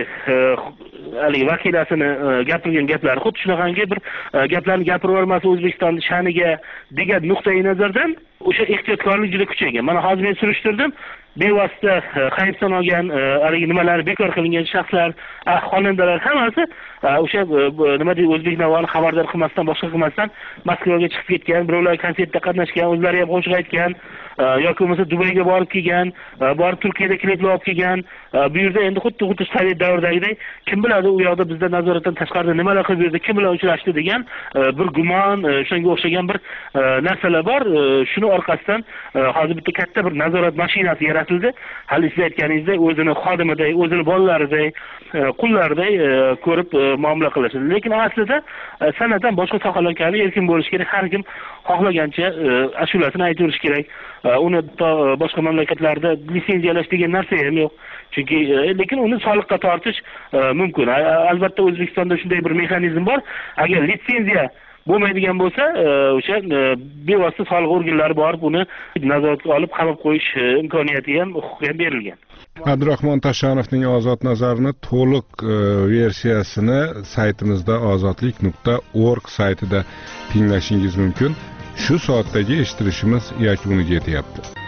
vakilasini gapirgan gaplari xuddi shunaqangi bir gaplarni gapirib olmasa O'zbekistonning sha'niga degan nuqtai nazardan o'sha ehtiyotkorlik juda kuchaygan. Mana hozir men surishtirdim, bevosita hayfsan olgan haligi nimalarni bekor qilingan shaxslar, xonandalar hammasi o'sha nima deydi, O'zbeknavoni xabardor qilmasdan, boshqa qilmasdan Moskvaga chiqib ketgan, birovlar konsertda qatnashgan, o'zlari ham qo'shiq aytgan. yoki bo'lmasa Dubayga borib kelgan, borib Turkiyada kliplar olib kelgan, bu yerda endi xuddi sovet davridagidek kim biladi u yoqda bizda nazoratdan tashqarida nimalar qilib yurdi, kim bilan uchrashdi degan bir gumon, shunga o'xshagan bir narsalar bor. Shuni orqasidan hozir bitta katta bir nazorat mashinasi yaratildi. Hali siz aytganingizdek o'zini xodimiday, o'zini bolalariday, qullariday ko'rib muomala qilishadi. Lekin aslida san'atdan boshqa sohalar kabi erkin bo'lish kerak. Har kim xohlagancha ashulasini aytaverish kerak. Uni boshqa mamlakatlarda litsenziyalash degan narsa ham yo'q. Chunki lekin uni soliqqa tortish mumkin. Albatta O'zbekistonda shunday bir mexanizm bor. Agar litsenziya bo'lmaydigan bo'lsa, o'sha bevosita soliq organlari borib uni nazoratga olib qamab qo'yish imkoniyati ham, huquqi ham berilgan. Abdurahmon Tashonovning ozod nazarini to'liq versiyasini saytimizda ozodlik.org saytida tinglashingiz mumkin. Shu soatdagi eshitirishimiz yakuniga yetyapti.